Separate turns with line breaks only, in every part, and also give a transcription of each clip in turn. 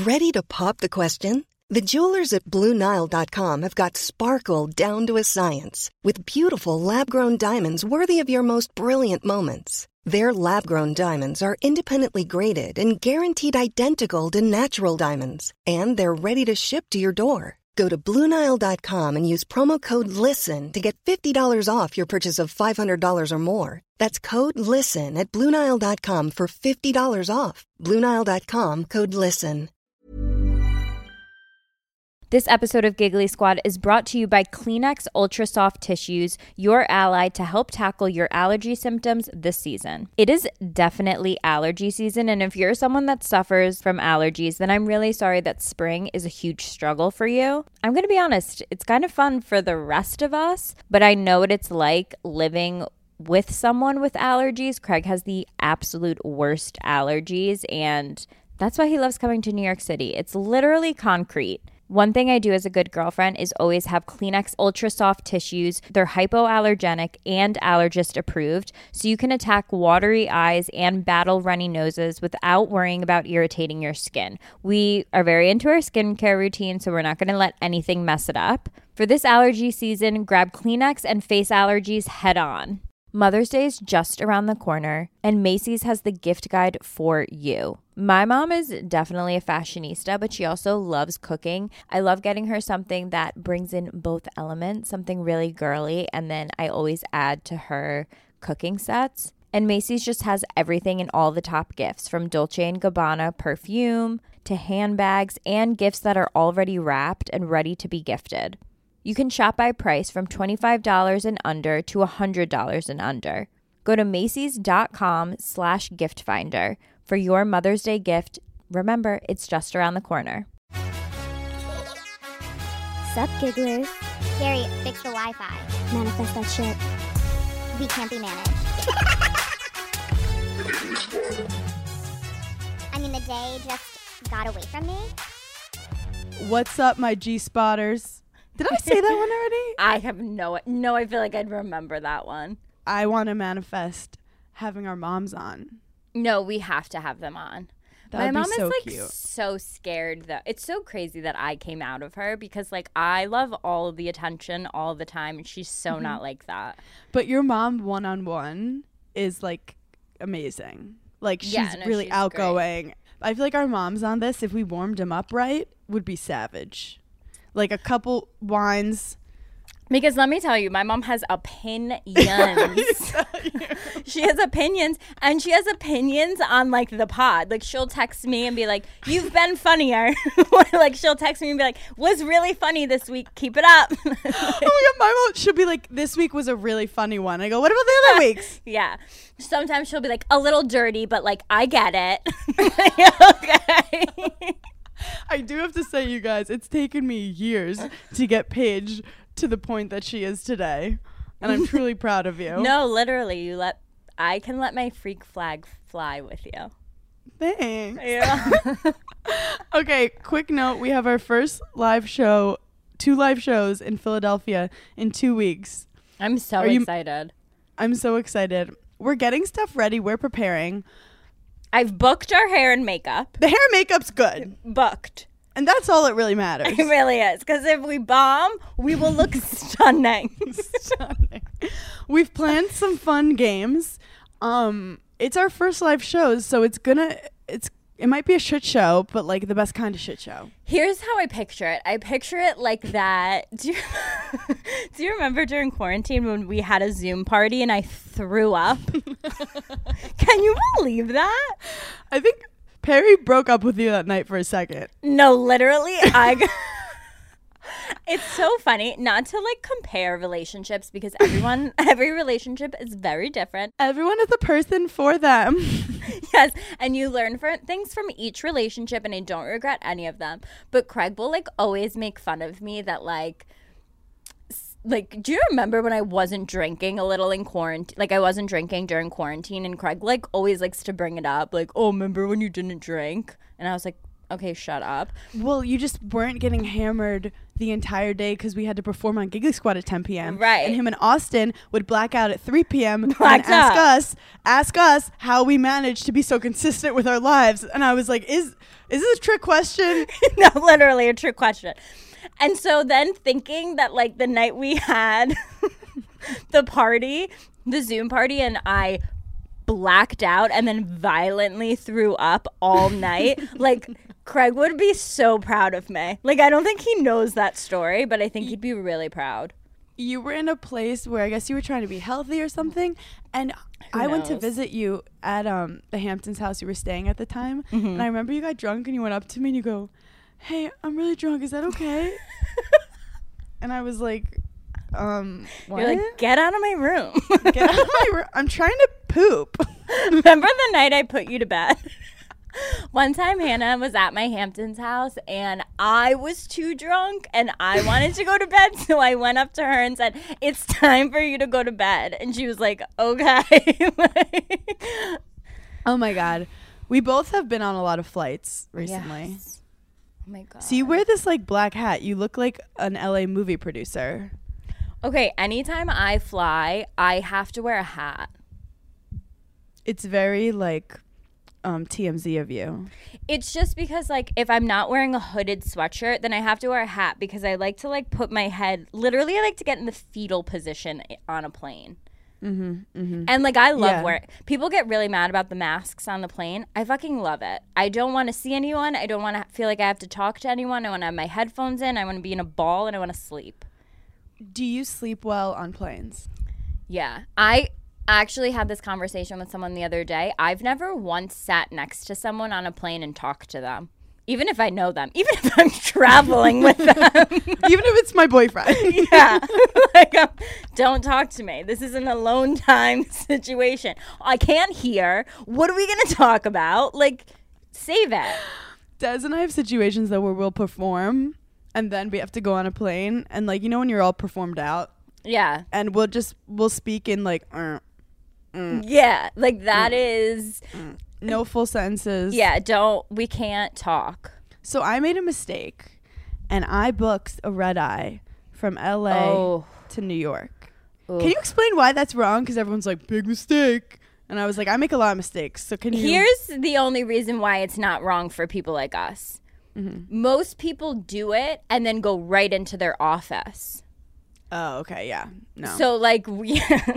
Ready to pop the question? The jewelers at BlueNile.com have got sparkle down to a science with beautiful lab-grown diamonds worthy of your most brilliant moments. Their lab-grown diamonds are independently graded and guaranteed identical to natural diamonds, and they're ready to ship to your door. Go to BlueNile.com and use promo code LISTEN to get $50 off your purchase of $500 or more. That's code LISTEN at BlueNile.com for $50 off. BlueNile.com, code LISTEN.
This episode of Giggly Squad is brought to you by Kleenex Ultra Soft Tissues, your ally to help tackle your allergy symptoms this season. It is definitely allergy season, and if you're someone that suffers from allergies, then I'm really sorry that spring is a huge struggle for you. I'm going to be honest, it's kind of fun for the rest of us, but I know what it's like living with someone with allergies. Craig has the absolute worst allergies, and that's why he loves coming to New York City. It's literally concrete. One thing I do as a good girlfriend is always have Kleenex Ultra Soft Tissues. They're hypoallergenic and allergist approved, so you can attack watery eyes and battle runny noses without worrying about irritating your skin. We are very into our skincare routine, so we're not going to let anything mess it up. For this allergy season, grab Kleenex and face allergies head on. Mother's Day is just around the corner, and Macy's has the gift guide for you. My mom is definitely a fashionista, but she also loves cooking. I love getting her something that brings in both elements, something really girly, and then I always add to her cooking sets. And Macy's just has everything in all the top gifts, from Dolce & Gabbana perfume to handbags and gifts that are already wrapped and ready to be gifted. You can shop by price from $25 and under to $100 and under. Go to Macys.com/giftfinder for your Mother's Day gift. Remember, it's just around the corner.
Sup, gigglers?
Gary, fix the Wi-Fi.
Manifest that shit.
We can't be managed. I mean, the day just got away from me.
What's up, my G-spotters? Did I say that one already?
I have no, I feel like I'd remember that one.
I want to manifest having our moms on.
No, we have to have them on.
My
mom
so
is like
cute.
so scared though. It's so crazy that I came out of her because like I love all of the attention all the time, and she's so not like that.
But your mom one-on-one is like amazing. Like she's really
she's
outgoing.
great.
I feel like our moms on this, if we warmed them up right, would be savage. Like a couple wines.
Because let me tell you, my mom has opinions. She has opinions, and she has opinions on like the pod. Like she'll text me and be like, "You've been funnier." Like she'll text me and be like, "Was really funny this week. Keep it up."
Oh my god, my mom should be like, "This week was a really funny one." I go, "What about the other weeks?"
Yeah. Sometimes she'll be like, "A little dirty, but like I get it." Okay.
I do have to say, you guys, it's taken me years to get Paige to the point that she is today, and I'm truly proud of you.
No, literally, I can let my freak flag fly with you.
Thanks.
Yeah.
Okay, quick note: we have our first live show, 2 live shows in Philadelphia in 2 weeks.
I'm so excited.
I'm so excited. We're getting stuff ready. We're preparing.
I've booked our hair and makeup.
The hair and makeup's good.
Booked.
And that's all that really matters.
It really is. Because if we bomb, we will look stunning.
Stunning. We've planned some fun games. It's our first live shows, so it might be a shit show, but like the best kind of shit show.
Here's how I picture it. I picture it like that. Do you remember during quarantine when we had a Zoom party and I threw up? Can you believe that?
I think Perry broke up with you that night for a second.
No, literally. It's so funny not to like compare relationships because every relationship is very different.
Everyone is a person for them.
Yes, and you learn things from each relationship, and I don't regret any of them. But Craig will like always make fun of me that like, do you remember when I wasn't drinking a little in quarantine? Like I wasn't drinking during quarantine, and Craig like always likes to bring it up. Like, oh, remember when you didn't drink? And I was like, Okay, shut up.
Well, you just weren't getting hammered the entire day because we had to perform on Giggly Squad at 10 p.m.
Right.
And him and Austin would black out at 3 p.m. and
Blacked
ask us how we managed to be so consistent with our lives. And I was like, is this a trick question?
No, literally a trick question. And so then thinking that like the night we had the party, the Zoom party, and I blacked out and then violently threw up all night, like Craig would be so proud of me. Like, I don't think he knows that story, but I think he'd be really proud.
You were in a place where I guess you were trying to be healthy or something, and I went to visit you at the Hamptons house you were staying at the time, and I remember you got drunk and you went up to me and you go, "Hey, I'm really drunk, is that okay?" And I was like, what?
You're like, get out of my room.
Get out of my room. I'm trying to poop.
Remember the night I put you to bed? One time Hannah was at my Hamptons house and I was too drunk and I wanted to go to bed, so I went up to her and said, "It's time for you to go to bed." And she was like, "Okay."
Oh my God. We both have been on a lot of flights recently.
Yes. Oh my God.
So you wear this like black hat. You look like an LA movie producer.
Okay, anytime I fly, I have to wear a hat.
It's very like TMZ of you.
It's just because like if I'm not wearing a hooded sweatshirt, then I have to wear a hat because I like to like put my head, literally I like to get in the fetal position on a plane. And like I love wearing, people get really mad about the masks on the plane. I fucking love it. I don't want to see anyone. I don't want to feel like I have to talk to anyone. I want to have my headphones in. I want to be in a ball and I want to sleep.
Do you sleep well on planes?
Yeah. I actually had this conversation with someone the other day. I've never once sat next to someone on a plane and talked to them. Even if I know them. Even if I'm traveling with them.
Even if it's my boyfriend.
Yeah. Like, don't talk to me. This is an alone time situation. I can't hear. What are we going to talk about? Like, save it.
Des and I have situations though where we'll perform and then we have to go on a plane and like, you know when you're all performed out?
Yeah.
And we'll speak in like
Yeah. Like that is
no full sentences.
Yeah, we can't talk.
So I made a mistake and I booked a red eye from LA to New York. Ooh. Can you explain why that's wrong? Because everyone's like, big mistake. And I was like, I make a lot of mistakes. So can you?
Here's the only reason why it's not wrong for people like us. Most people do it and then go right into their office.
Oh, okay, yeah. No.
So like we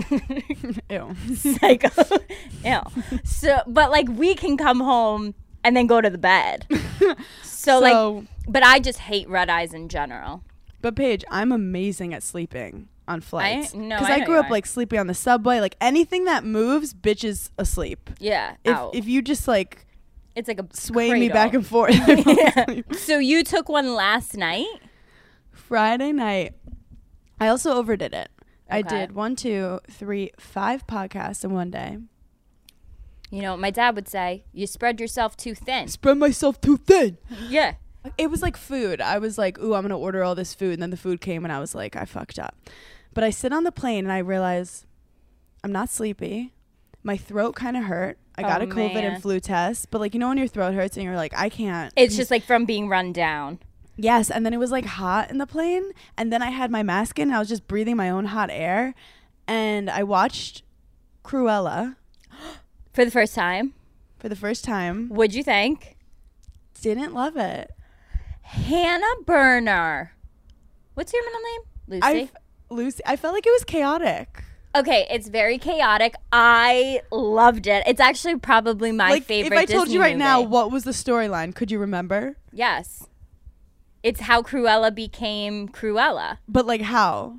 Ew.
Psycho. Ew. So but like we can come home and then go to the bed. So like but I just hate red eyes in general.
But Paige, I'm amazing at sleeping on flights.
Because
I grew up like sleeping on the subway. Like anything that moves, bitches asleep.
Yeah.
If you just like
it's like a
sway
cradle.
me back and forth.
Yeah. So you took one last night?
Friday night. I also overdid it.
Okay.
I did 1, 2, 3, 5 podcasts in one day.
You know what my dad would say? You spread yourself too thin.
Spread myself too thin.
Yeah.
It was like food. I was like, ooh, I'm going to order all this food. And then the food came and I was like, I fucked up. But I sit on the plane and I realize I'm not sleepy. My throat kind of hurt. I got a COVID and flu test. But like, you know when your throat hurts and you're like, I can't.
It's just like from being run down.
Yes, and then it was like hot in the plane, and then I had my mask in, and I was just breathing my own hot air, and I watched Cruella.
For the first time?
For the first time.
What'd you think?
Didn't love it.
Hannah Berner. What's your middle name? Lucy?
Lucy. I felt like it was chaotic.
Okay, it's very chaotic. I loved it. It's actually probably my favorite Disney movie. If I told you right
now what was the storyline, could you remember?
Yes. It's how Cruella became Cruella.
But like how?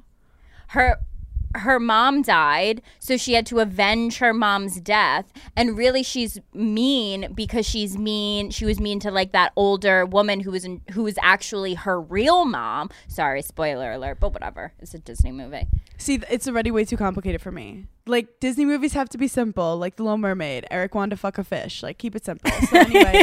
Her mom died, so she had to avenge her mom's death. And really she's mean because she was mean to like that older woman who was actually her real mom. Sorry, spoiler alert, but whatever. It's a Disney movie.
See, it's already way too complicated for me. Like Disney movies have to be simple, like The Little Mermaid. Eric wanted to fuck a fish. Like keep it simple. So anyway.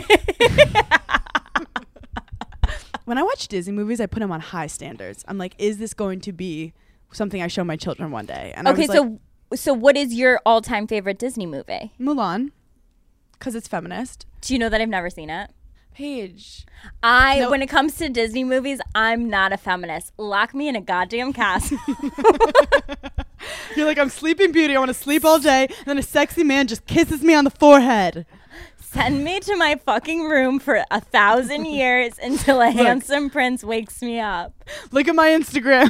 When I watch Disney movies, I put them on high standards. I'm like, is this going to be something I show my children one day? And
okay, so what is your all-time favorite Disney movie?
Mulan, because it's feminist.
Do you know that I've never seen it?
Paige.
When it comes to Disney movies, I'm not a feminist. Lock me in a goddamn castle.
You're like, I'm Sleeping Beauty. I want to sleep all day. And then a sexy man just kisses me on the forehead.
Send me to my fucking room for 1,000 years until a handsome prince wakes me up.
Look at my Instagram.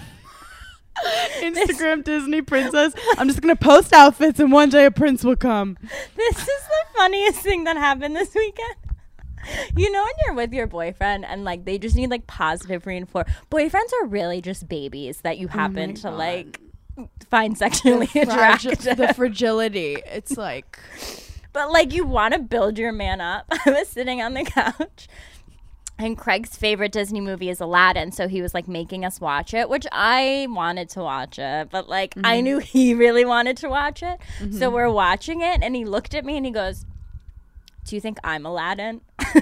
Disney princess. I'm just going to post outfits and one day a prince will come.
This is the funniest thing that happened this weekend. You know when you're with your boyfriend and like they just need like positive reinforcement. Boyfriends are really just babies that you happen to like find sexually attractive.
The fragility. It's like...
But like you want to build your man up. I was sitting on the couch and Craig's favorite Disney movie is Aladdin. So he was like making us watch it, which I wanted to watch it. But like I knew he really wanted to watch it. So we're watching it and he looked at me and he goes, do you think I'm Aladdin?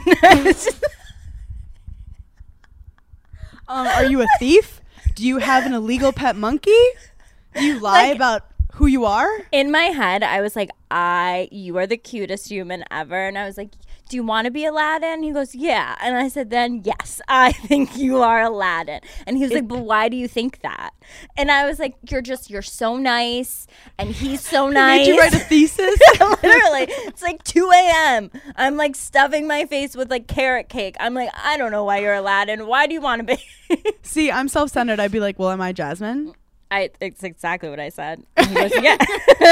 Are you a thief? Do you have an illegal pet monkey? Do you lie about who you are?
In my head, I was like, you are the cutest human ever. And I was like, do you want to be Aladdin? He goes, yeah. And I said, then yes, I think you are Aladdin. And he was like, but why do you think that? And I was like, you're so nice. And he's so nice.
Did you write a thesis?
Literally. It's like 2 a.m. I'm like stuffing my face with like carrot cake. I'm like, I don't know why you're Aladdin. Why do you want to be?
See, I'm self-centered. I'd be like, well, am I Jasmine?
It's exactly what I said. And he goes, yeah.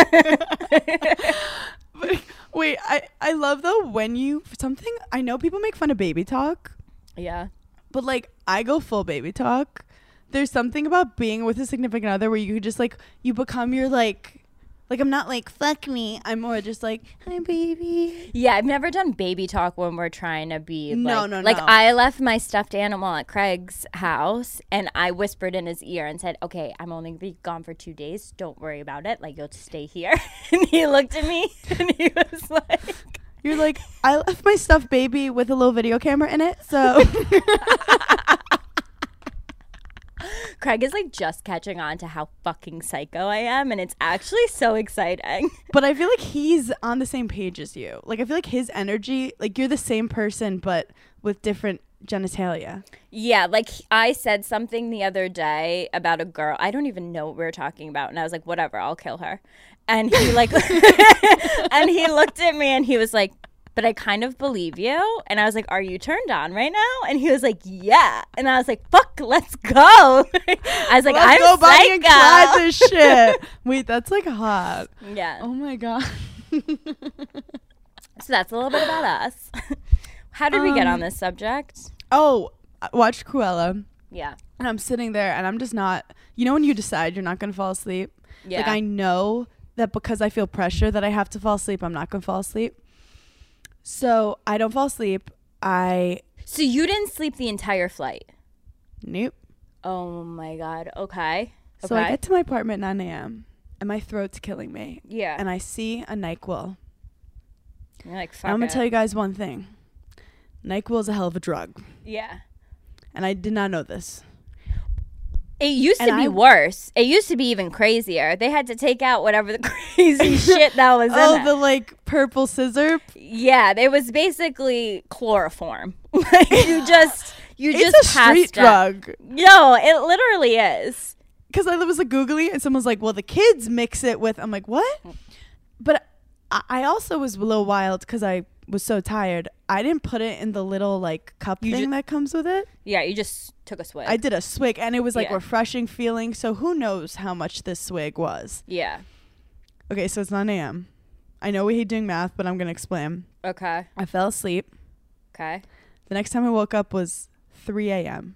Wait, I love though when I know people make fun of baby talk.
Yeah.
But like I go full baby talk. There's something about being with a significant other where you could just like, you become your like I'm not like, fuck me. I'm more just like, hi baby.
Yeah, I've never done baby talk when we're trying to be
No.
Like I left my stuffed animal at Craig's house and I whispered in his ear and said, okay, I'm only gonna be gone for 2 days. Don't worry about it. Like, you'll just stay here. And he looked at me and he was like,
you're like, I left my stuffed baby with a little video camera in it. So
Craig is like just catching on to how fucking psycho I am, and it's actually so exciting.
But I feel like he's on the same page as you. Like I feel like his energy, like you're the same person but with different genitalia.
Yeah, like I said something the other day about a girl. I don't even know what we were talking about, and I was like, whatever, I'll kill her. And he like and he looked at me and he was like, but I kind of believe you. And I was like, are you turned on right now? And he was like, yeah. And I was like, fuck, let's go. I was like,
let's
I'm
go
psycho.
Bonnie and Clyde this shit. Wait, that's like hot.
Yeah.
Oh my god.
So that's a little bit about us. How did we get on this subject?
Oh, I watched Cruella.
Yeah.
And I'm sitting there and I'm just not, you know when you decide you're not going to fall asleep?
Yeah.
Like I know that because I feel pressure that I have to fall asleep, I'm not going to fall asleep. So I don't fall asleep.
So you didn't sleep the entire flight?
Nope.
Oh my god. Okay.
So I get to my apartment at 9 a.m. and my throat's killing me.
Yeah.
And I see a NyQuil.
You're like, fuck
I'm going
it.
to tell you guys one thing. NyQuil is a hell of a drug.
Yeah.
And I did not know this.
It used to be worse. It used to be even crazier. They had to take out whatever the crazy shit that was in it.
Oh, the like purple scissor?
Yeah, it was basically chloroform. Like you just
It's a street drug.
No, it literally is.
Because I was like Googling and someone's like, well, the kids mix it with, I'm like, what? But I also was a little wild because I was so tired. I didn't put it in the little like cup thing that comes with it.
Yeah, you just took a swig.
I did a swig and it was like
Yeah.
refreshing feeling. So who knows how much this swig was.
Yeah.
Okay, so it's 9 a.m. I know we hate doing math, but I'm going to explain.
Okay.
I fell asleep.
Okay.
The next time I woke up was 3 a.m.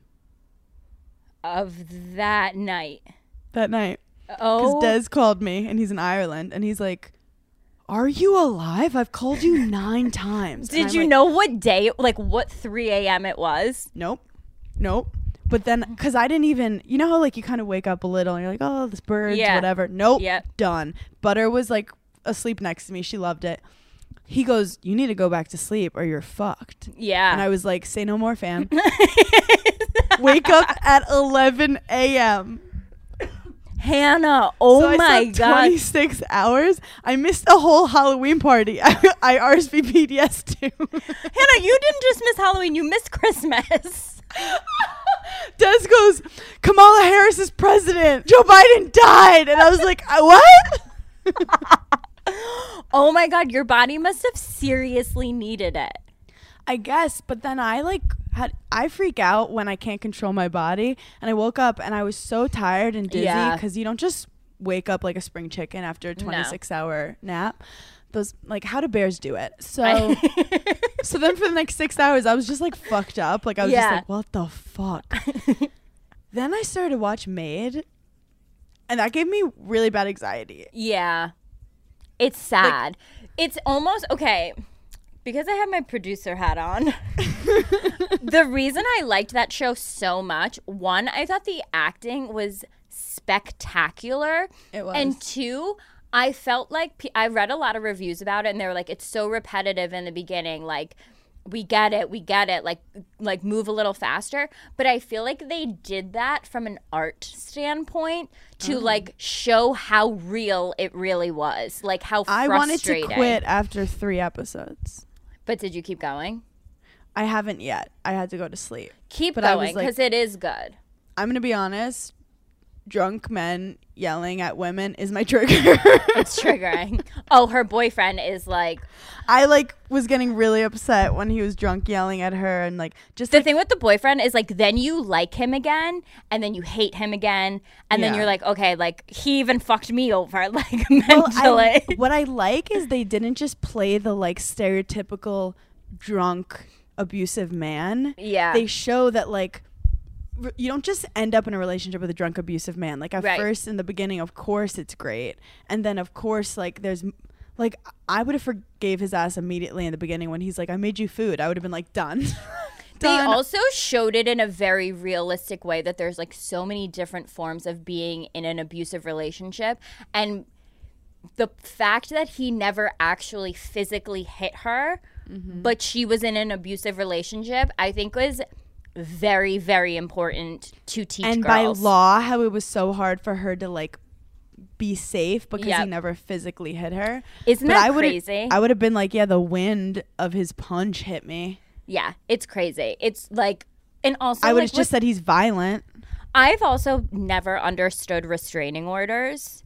Of that night.
that night.
Oh.
Because Des called me and he's in Ireland and he's like, are you alive? I've called you 9 times.
Did you know what day, like what 3 a.m. it was?
Nope. But then, because I didn't even, you know how like you kind of wake up a little and you're like, oh, this bird's whatever. Nope.
Yep.
Done. Butter was like asleep next to me. She loved it. He goes, you need to go back to sleep or you're fucked.
Yeah.
And I was like, say no more, fam. Wake up at 11 a.m.
Hannah,
So
oh
I
my
slept
God.
26 hours. I missed a whole Halloween party. I RSVP'd yes to.
Hannah, you didn't just miss Halloween, you missed Christmas.
Des goes, Kamala Harris is president. Joe Biden died. And I was like, what?
Oh my God, your body must have seriously needed it.
I guess, but then I freak out when I can't control my body, and I woke up and I was so tired and dizzy because you don't just wake up like a spring chicken after a 26-hour nap. Those, like, how do bears do it? So so then for the next 6 hours I was just like fucked up, like I was just like, what the fuck? Then I started to watch Maid, and that gave me really bad anxiety.
Yeah, it's sad. It's almost okay. Because I have my producer hat on, the reason I liked that show so much, one, I thought the acting was spectacular. It was. And two, I felt like I read a lot of reviews about it, and they were like, it's so repetitive in the beginning. Like, we get it. Like move a little faster. But I feel like they did that from an art standpoint to like show how real it really was. Like how frustrating.
I wanted to quit after 3 episodes.
But did you keep going?
I haven't yet. I had to go to sleep.
Keep going, because it is good.
I'm going to be honest. Drunk men yelling at women is my trigger.
It's triggering. Oh, her boyfriend is like...
I was getting really upset when he was drunk yelling at her, and just
the thing with the boyfriend is then you like him again, and then you hate him again, and then you're like, okay, he even fucked me over, mentally.
What I like is they didn't just play the stereotypical drunk abusive man.
Yeah.
They show that you don't just end up in a relationship with a drunk abusive man. First in the beginning, of course it's great, and then of course there's I would have forgave his ass immediately in the beginning when he's like, I made you food. I would have been done.
They also showed it in a very realistic way that there's so many different forms of being in an abusive relationship, and the fact that he never actually physically hit her, but she was in an abusive relationship, I think was very, very important to teach girls.
And by law, how it was so hard for her to be safe because he never physically hit her.
Isn't that crazy?
I would have been the wind of his punch hit me.
Yeah, it's crazy. It's and also
I would have just said he's violent.
I've also never understood restraining orders.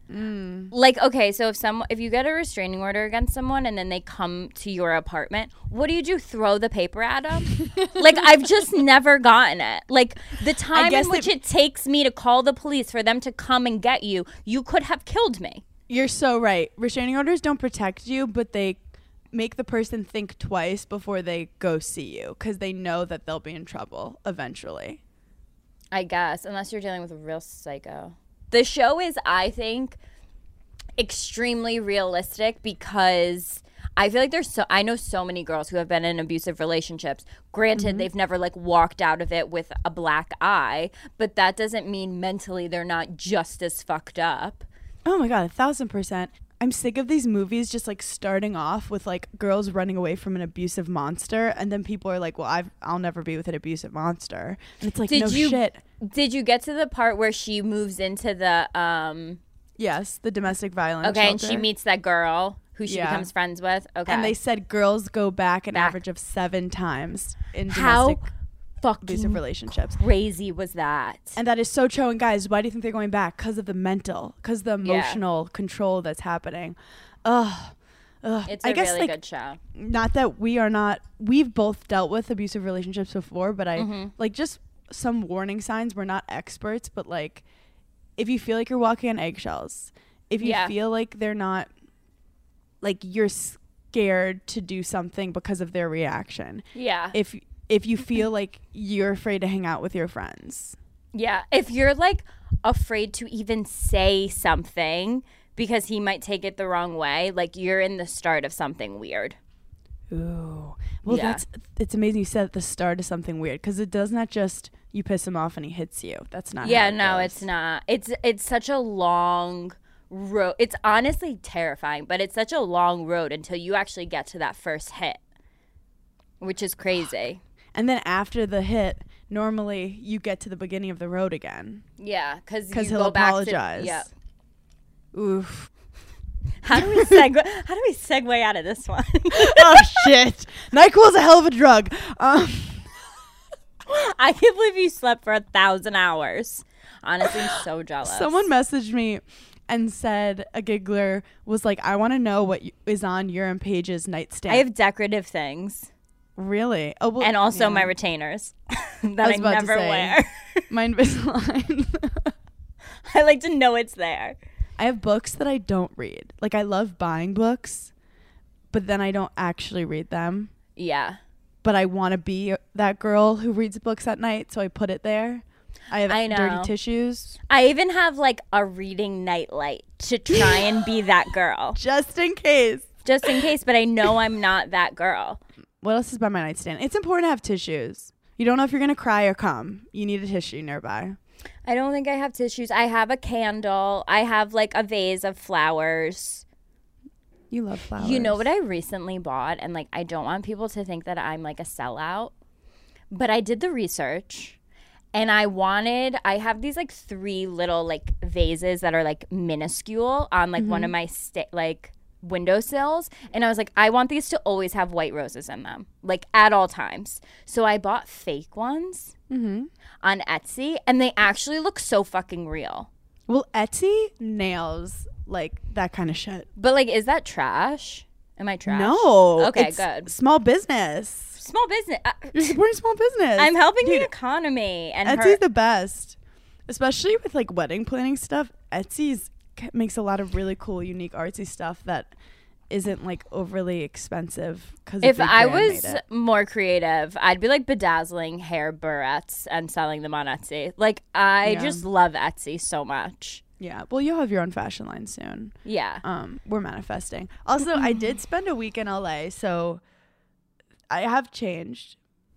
Okay, so if you get a restraining order against someone and then they come to your apartment, what do? Throw the paper at them? I've just never gotten it. The time in which it takes me to call the police for them to come and get you, you could have killed me.
You're so right. Restraining orders don't protect you, but they make the person think twice before they go see you because they know that they'll be in trouble eventually.
I guess, unless you're dealing with a real psycho. The show is, I think, extremely realistic because I feel like I know so many girls who have been in abusive relationships. Granted, they've never walked out of it with a black eye, but that doesn't mean mentally they're not just as fucked up.
Oh my God, 1,000%. I'm sick of these movies just starting off with girls running away from an abusive monster, and then people are like, well, I'll never be with an abusive monster. And it's shit.
Did you get to the part where she moves into the
Yes, the domestic violence
okay,
shelter.
and she meets that girl who she becomes friends with? Okay.
And they said girls go back an average of 7 times in domestic abusive relationships.
Crazy was that?
And that is so true. And guys, why do you think they're going back? Because of the emotional control that's happening.
It's a really good show.
Not that we've both dealt with abusive relationships before, but just some warning signs. We're not experts, but if you feel like you're walking on eggshells, if you feel like they're not, you're scared to do something because of their reaction.
Yeah.
If you feel like you're afraid to hang out with your friends.
Yeah. If you're afraid to even say something because he might take it the wrong way, you're in the start of something weird.
Ooh. Well, it's amazing you said at the start of something weird because it does not just you piss him off and he hits you. That's not how it goes.
It's not. It's such a long road. It's honestly terrifying, but it's such a long road until you actually get to that first hit, which is crazy.
And then after the hit, normally you get to the beginning of the road again.
Yeah, because
he'll apologize.
Yeah.
Oof.
How do we segue out of this one?
Oh shit! NyQuil's a hell of a drug.
I can't believe you slept for 1,000 hours. Honestly, so jealous.
Someone messaged me and said a giggler was like, I want to know what is on your and Paige's nightstand.
I have decorative things.
Really? Oh, well,
and also my retainers that I never wear.
My Invisalign.
I like to know it's there.
I have books that I don't read. Like, I love buying books, but then I don't actually read them.
Yeah.
But I want to be that girl who reads books at night, so I put it there. I have dirty tissues.
I even have, like, a reading nightlight to try and be that girl.
Just in case.
Just in case, but I know I'm not that girl.
What else is by my nightstand? It's important to have tissues. You don't know if you're going to cry or come. You need a tissue nearby.
I don't think I have tissues. I have a candle. I have, like, a vase of flowers.
You love flowers.
You know what I recently bought? And, like, I don't want people to think that I'm, like, a sellout. But I did the research. And I have these, like, 3 little, like, vases that are, like, minuscule on, like, one of my, windowsills. And I was like, I want these to always have white roses in them, like, at all times. So I bought fake ones on Etsy, and they actually look so fucking real.
Well, Etsy nails, like, that kind of shit.
But, like, is that trash? Am I trash?
No.
Okay,
it's
good.
Small business.
Small business.
You're supporting small business.
I'm helping
Dude,
the economy. And
Etsy's the best. Especially with, like, wedding planning stuff. Etsy's makes a lot of really cool, unique, artsy stuff that isn't, like, overly expensive.
If I was more creative, I'd be, like, bedazzling hair barrettes and selling them on Etsy. Like, I just love Etsy so much.
Yeah. Well, you'll have your own fashion line soon.
Yeah.
We're manifesting. Also, I did spend a week in LA, so I have changed.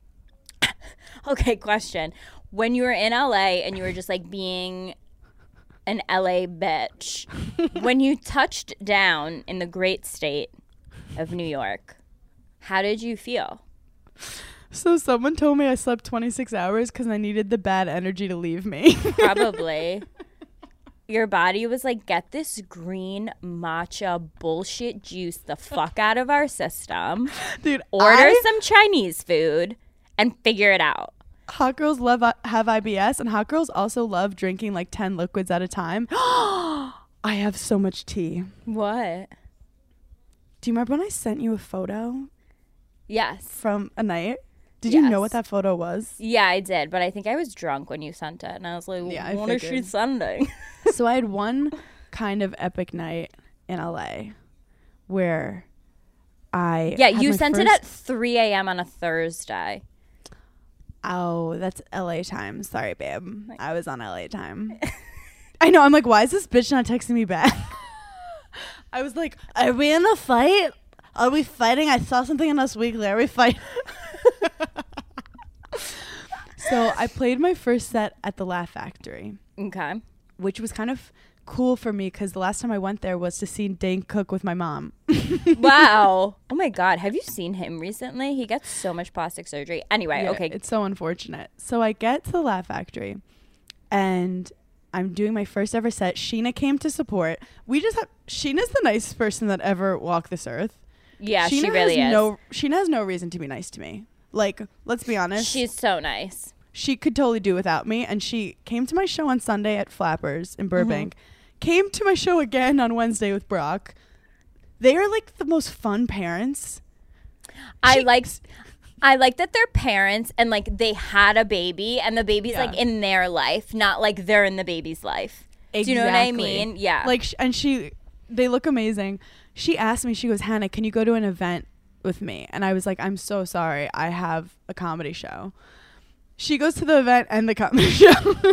Okay, question. When you were in LA and you were just, like, being an LA bitch, when you touched down in the great state of New York, how did you feel?
So someone told me I slept 26 hours because I needed the bad energy to leave me.
Probably. Your body was like, get this green matcha bullshit juice the fuck out of our system.
Dude,
order some Chinese food and figure it out.
Hot girls have IBS, and hot girls also love drinking like 10 liquids at a time. I have so much tea.
What?
Do you remember when I sent you a photo?
Yes.
From a night? Did you know what that photo was?
Yeah, I did, but I think I was drunk when you sent it, and I was like, what is she sending?
So I had one kind of epic night in LA where you
sent it at 3 a.m. on a Thursday.
Oh, that's LA time. Sorry, babe. I was on LA time. I know. I'm like, why is this bitch not texting me back? I was like, are we in a fight? Are we fighting? I saw something in Us Weekly. Are we fighting? So I played my first set at the Laugh Factory.
Okay.
Which was kind of cool for me because the last time I went there was to see Dane Cook with my mom.
Wow. Oh my God. Have you seen him recently? He gets so much plastic surgery. Anyway, okay.
It's so unfortunate. So I get to the Laugh Factory and I'm doing my first ever set. Sheena came to support. Sheena's the nicest person that ever walked this earth.
Yeah, she really is.
Sheena has no reason to be nice to me. Like, let's be honest.
She's so nice.
She could totally do without me. And she came to my show on Sunday at Flappers in Burbank. Came to my show again on Wednesday with Brock. They are like the most fun parents.
I like that they're parents and like they had a baby and the baby's like in their life, not like they're in the baby's life. Exactly. Do you know what I mean? Yeah.
Like, they look amazing. She asked me, she goes, Hannah, can you go to an event with me? And I was like, I'm so sorry. I have a comedy show. She goes to the event and the comedy show.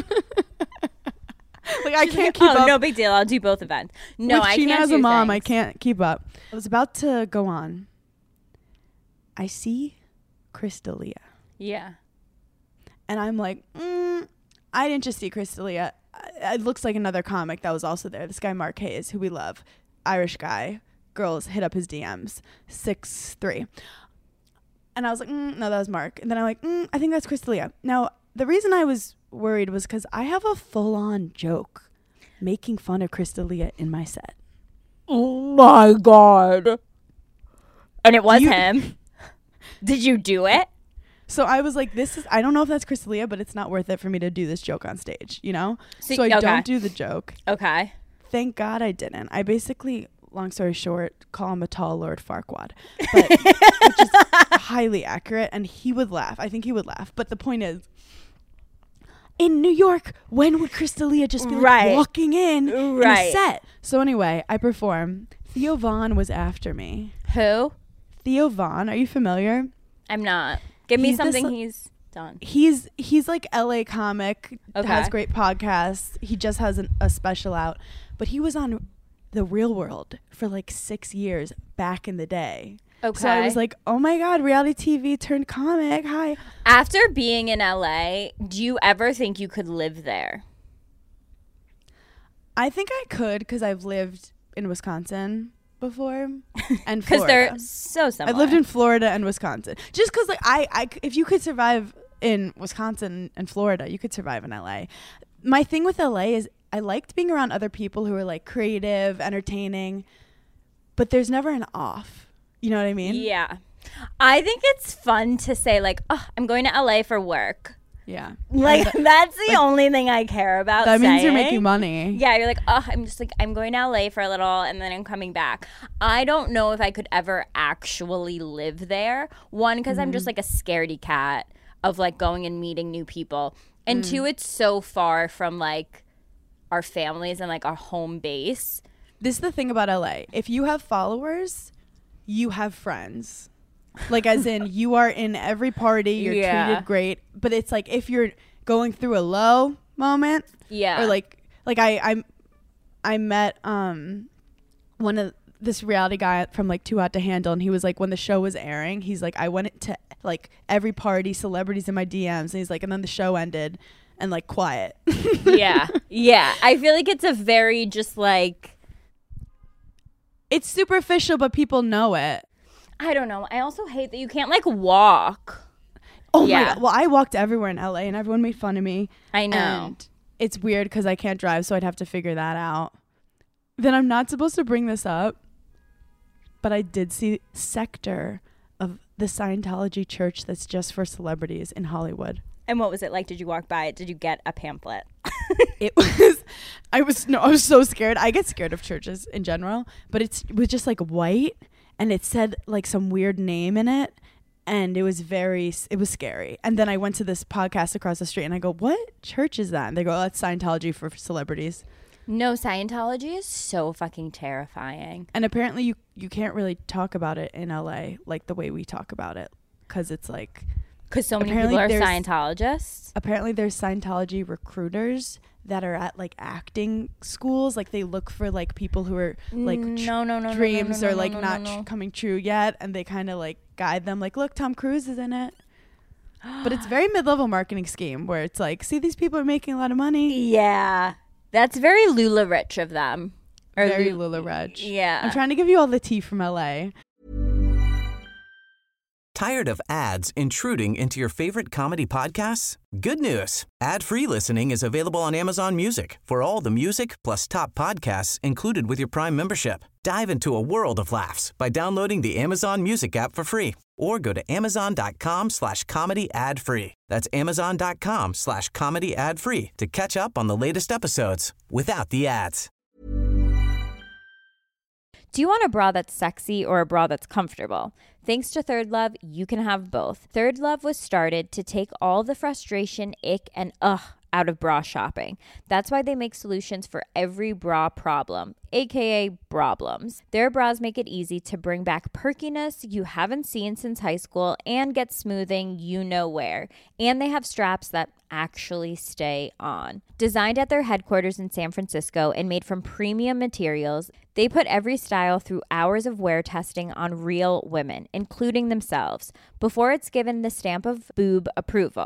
Like, I can't keep up.
No big deal. I'll do both events. No, I can't.
Sheena as a mom, I can't keep up. I was about to go on. I see Chris D'Elia.
Yeah.
And I'm like, I didn't just see Chris D'Elia. It looks like another comic that was also there. This guy, Mark Hayes, who we love. Irish guy. Girls, hit up his DMs. 6'3". And I was like, no, that was Mark. And then I'm like, I think that's Chris D'Elia. Now, the reason I was worried was because I have a full-on joke making fun of Chris D'Elia in my set.
Oh my God. And it was him. Did you do it?
So I was like, I don't know if that's Chris D'Elia, but it's not worth it for me to do this joke on stage, you know? So I don't do the joke.
Okay.
Thank God I didn't. I basically, long story short, call him a tall Lord Farquaad, but, which is highly accurate, and he would laugh. I think he would laugh. But the point is, in New York, when would Chris D'Elia just be like walking in a set? So anyway, I perform. Theo Von was after me.
Who?
Theo Von. Are you familiar?
I'm not. Give me something he's done.
He's like LA comic, has great podcasts. He just has a special out. But he was on The Real World for like 6 years back in the day. Okay. So I was like, oh my God, reality TV turned comic. Hi.
After being in LA, do you ever think you could live there?
I think I could because I've lived in Wisconsin before and
because they're so similar.
I've lived in Florida and Wisconsin. Just because like I if you could survive in Wisconsin and Florida, you could survive in LA. My thing with LA is I liked being around other people who are like creative, entertaining, but there's never an off. You know what I mean?
Yeah. I think it's fun to say like, oh, I'm going to LA for work.
Yeah.
Like that's the only thing I care about.
That means you're making money.
Yeah, you're like, oh, I'm going to LA for a little and then I'm coming back. I don't know if I could ever actually live there. One, because I'm just like a scaredy cat of like going and meeting new people. And two, it's so far from like our families and like our home base.
This is the thing about LA. If you have followers, you have friends. Like as in you are in every party, you're treated great. But it's like if you're going through a low moment, or like I met one of this reality guy from like Too Hot to Handle, and he was like, when the show was airing, he's like, I went to like every party, celebrities in my DMs, and he's like, and then the show ended and like quiet.
Yeah I feel like it's a very just like,
it's superficial, but people know it.
I don't know. I also hate that you can't like walk.
Oh my God. Well, I walked everywhere in LA and everyone made fun of me.
I know.
And it's weird because I can't drive, so I'd have to figure that out. Then I'm not supposed to bring this up, but I did see sector of the Scientology church that's just for celebrities in Hollywood.
And what was it like? Did you walk by it? Did you get a pamphlet?
It was, I was so scared. I get scared of churches in general, but it was just like white. And it said like some weird name in it. And it was scary. And then I went to this podcast across the street and I go, what church is that? And they go, oh, that's Scientology for celebrities.
No, Scientology is so fucking terrifying.
And apparently you can't really talk about it in LA like the way we talk about it. Because it's like...
Because so many people are Scientologists?
Apparently there's Scientology recruiters that are at like acting schools. Like they look for like people who are like dreams are like not coming true yet. And they kind of like guide them like, look, Tom Cruise is in it. But it's very mid-level marketing scheme where it's like, see, these people are making a lot of money.
Yeah. That's very Lula Rich of them.
Or very Lula Rich.
Yeah.
I'm trying to give you all the tea from LA.
Tired of ads intruding into your favorite comedy podcasts? Good news. Ad-free listening is available on Amazon Music for all the music plus top podcasts included with your Prime membership. Dive into a world of laughs by downloading the Amazon Music app for free or go to amazon.com/comedy ad-free. That's amazon.com/comedy ad-free to catch up on the latest episodes without the ads.
Do you want a bra that's sexy or a bra that's comfortable? Thanks to Third Love, you can have both. Third Love was started to take all the frustration, ick, and out of bra shopping. That's why they make solutions for every bra problem, aka problems. Their bras make it easy to bring back perkiness you haven't seen since high school and get smoothing you know where. And they have straps that actually stay on. Designed at their headquarters in San Francisco and made from premium materials, they put every style through hours of wear testing on real women, including themselves, before it's given the stamp of boob approval.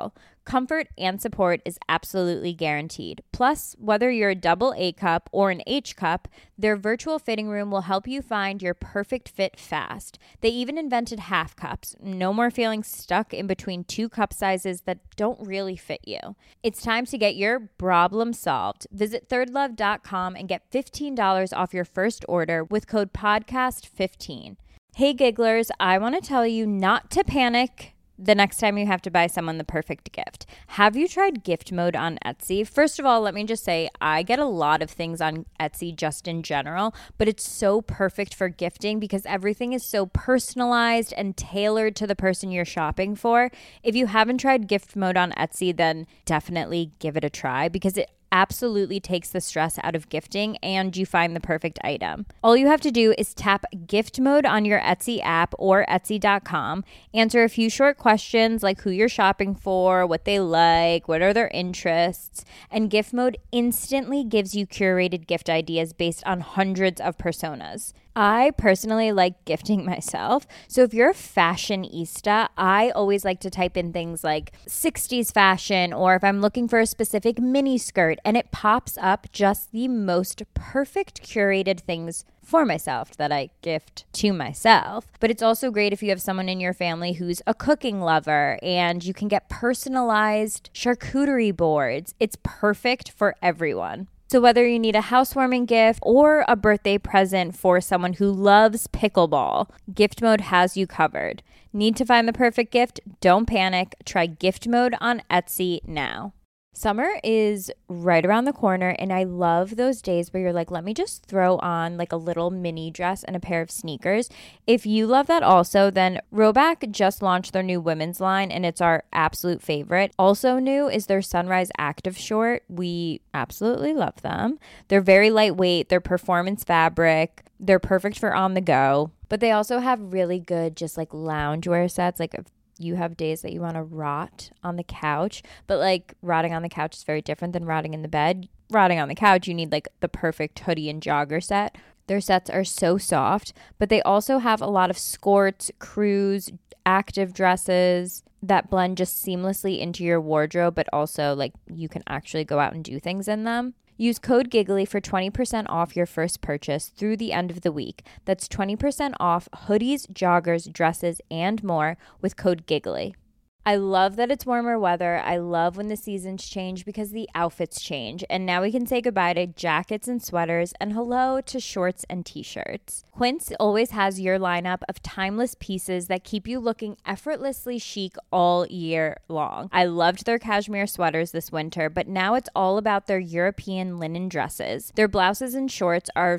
Comfort and support is absolutely guaranteed. Plus, whether you're a double A cup or an H cup, their virtual fitting room will help you find your perfect fit fast. They even invented half cups. No more feeling stuck in between two cup sizes that don't really fit you. It's time to get your problem solved. Visit thirdlove.com and get $15 off your first order with code PODCAST15. Hey Gigglers, I want to tell you not to panic the next time you have to buy someone the perfect gift. Have you tried gift mode on Etsy? First of all, let me just say I get a lot of things on Etsy just in general, but it's so perfect for gifting because everything is so personalized and tailored to the person you're shopping for. If you haven't tried gift mode on Etsy, then definitely give it a try because it absolutely takes the stress out of gifting and you find the perfect item. All you have to do is tap gift mode on your Etsy app or Etsy.com, answer a few short questions like who you're shopping for, what they like, what are their interests, and gift mode instantly gives you curated gift ideas based on hundreds of personas. I personally like gifting myself. So if you're a fashionista, I always like to type in things like 60s fashion, or if I'm looking for a specific mini skirt, and it pops up just the most perfect curated things for myself that I gift to myself. But it's also great if you have someone in your family who's a cooking lover and you can get personalized charcuterie boards. It's perfect for everyone. So whether you need a housewarming gift or a birthday present for someone who loves pickleball, Gift Mode has you covered. Need to find the perfect gift? Don't panic. Try Gift Mode on Etsy now. Summer is right around the corner, and I love those days where you're like, let me just throw on like a little mini dress and a pair of sneakers. If you love that also, then Rhoback just launched their new women's line, and it's our absolute favorite. Also new is their Sunrise Active Short. We absolutely love them. They're very lightweight. They're performance fabric. They're perfect for on the go. But they also have really good just like loungewear sets, like you have days that you want to rot on the couch, but like rotting on the couch is very different than rotting in the bed. Rotting on the couch, you need like the perfect hoodie and jogger set. Their sets are so soft, but they also have a lot of skirts, crews, active dresses that blend just seamlessly into your wardrobe, but also like you can actually go out and do things in them. Use code GIGGLY for 20% off your first purchase through the end of the week. That's 20% off hoodies, joggers, dresses, and more with code GIGGLY. I love that it's warmer weather. I love when the seasons change because the outfits change. And now we can say goodbye to jackets and sweaters and hello to shorts and t-shirts. Quince always has your lineup of timeless pieces that keep you looking effortlessly chic all year long. I loved their cashmere sweaters this winter, but now it's all about their European linen dresses. Their blouses and shorts are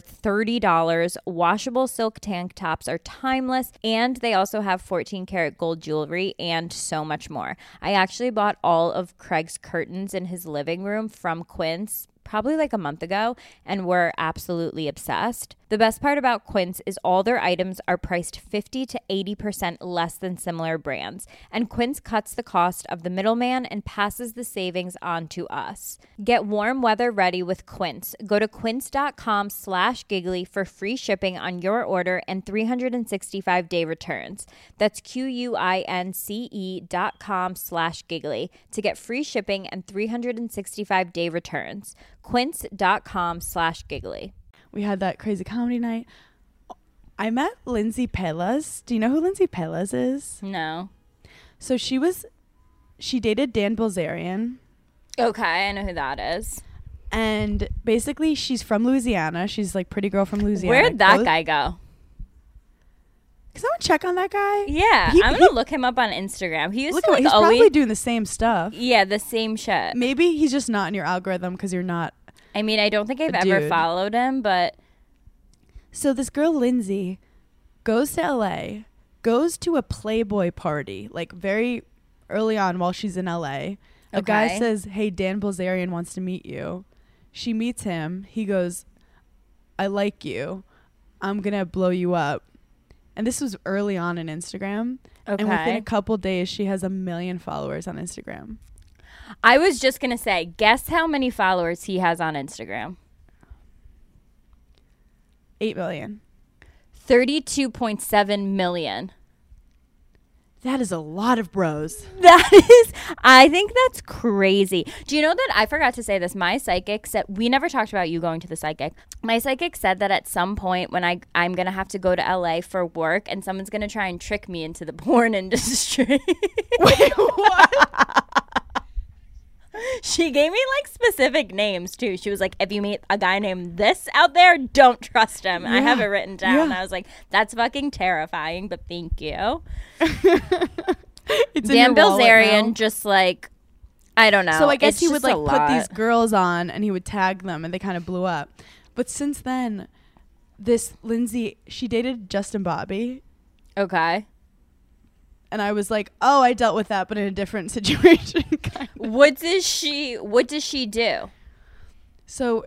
$30. Washable silk tank tops are timeless. And they also have 14 karat gold jewelry and so much more. I actually bought all of Craig's curtains in his living room from Quince probably like a month ago, and we're absolutely obsessed. The best part about Quince is all their items are priced 50 to 80% less than similar brands, and Quince cuts the cost of the middleman and passes the savings on to us. Get warm weather ready with Quince. Go to quince.com/giggly for free shipping on your order and 365-day returns. That's QUINCE.com/giggly to get free shipping and 365-day returns. Quince.com/giggly.
We had that crazy comedy night. I met Lindsay Pelas. Do you know who Lindsay Pelas is?
No.
So she dated Dan Bilzerian.
Okay, I know who that is.
And basically she's from Louisiana. She's like pretty girl from Louisiana.
Where'd that guy go?
Can someone check on that guy?
Yeah, I'm gonna look him up on Instagram. He used to like
he's
always
probably doing the same stuff.
Yeah, the same shit.
Maybe he's just not in your algorithm because you're not.
I mean, I don't think I've ever followed him, but
so this girl Lindsay goes to LA, goes to a Playboy party like very early on while she's in LA. A guy says, "Hey, Dan Bilzerian wants to meet you." She meets him. He goes, "I like you. I'm gonna blow you up." And this was early on in Instagram. Okay. And within a couple days, she has 1 million followers on Instagram.
I was just going to say, guess how many followers he has on Instagram?
8 million.
32.7 million.
That is a lot of bros.
I think that's crazy. Do you know that I forgot to say this? My psychic said, we never talked about you going to the psychic. My psychic said that at some point when I'm going to have to go to LA for work and someone's going to try and trick me into the porn industry.
Wait, what?
She gave me like specific names too. She was like, if you meet a guy named this out there, don't trust him. I have it written down. I was like, that's fucking terrifying, but thank you. Dan Bilzerian just like, I don't know.
So I guess
it's
he would like put these
lot.
girls on and he would tag them and they kind of blew up. But since then, this Lindsay, she dated Justin Bobby.
Okay.
And I was like, oh, I dealt with that, but in a different situation. Kind of.
What does she do?
So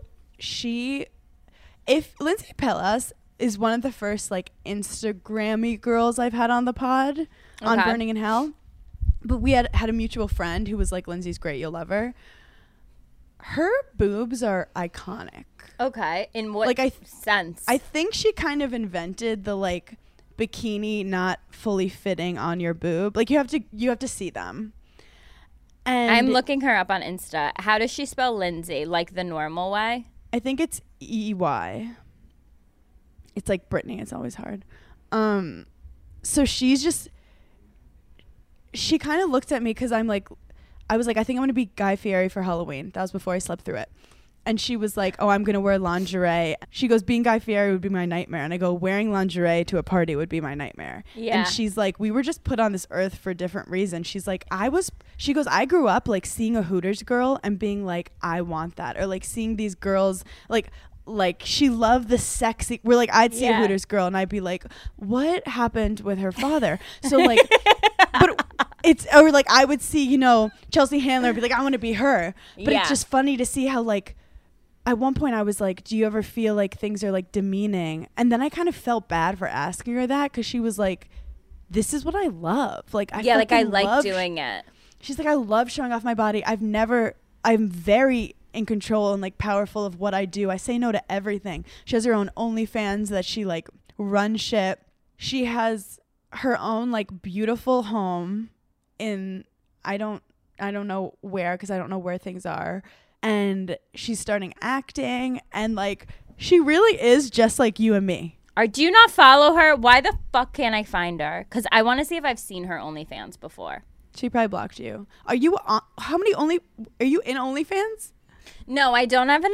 if Lindsay Pellas is one of the first like Instagrammy girls I've had on the pod on Burning in Hell. But we had a mutual friend who was like, Lindsay's great, you'll love her. Her boobs are iconic.
Okay. In what sense?
I think she kind of invented the like bikini not fully fitting on your boob. Like you have to see them. And
I'm looking her up on Insta. How does she spell Lindsay? Like the normal way?
I think it's EY. It's like Brittany. It's always hard. So she kind of looked at me because I was like, I think I'm going to be Guy Fieri for Halloween. That was before I slept through it. And she was like, oh, I'm going to wear lingerie. She goes, being Guy Fieri would be my nightmare. And I go, wearing lingerie to a party would be my nightmare. Yeah. And she's like, we were just put on this earth for different reasons. She's like, she goes, I grew up like seeing a Hooters girl and being like, I want that. Or like seeing these girls like she loved the sexy. We're like, I'd see a Hooters girl and I'd be like, what happened with her father? So like, but it's, or like I would see, Chelsea Handler be like, I want to be her. But it's just funny to see how like, at one point I was like, do you ever feel like things are like demeaning? And then I kind of felt bad for asking her that because she was like, this is what I love. Like, I
like doing it.
She's like, I love showing off my body. I'm very in control and like powerful of what I do. I say no to everything. She has her own OnlyFans that she like runs shit. She has her own like beautiful home in, I don't know where, because I don't know where things are. And she's starting acting, and like she really is just like you and me.
Do you not follow her? Why the fuck can't I find her? Because I want to see if I've seen her OnlyFans before.
She probably blocked you. Are you on, are you in OnlyFans?
No, I don't have an.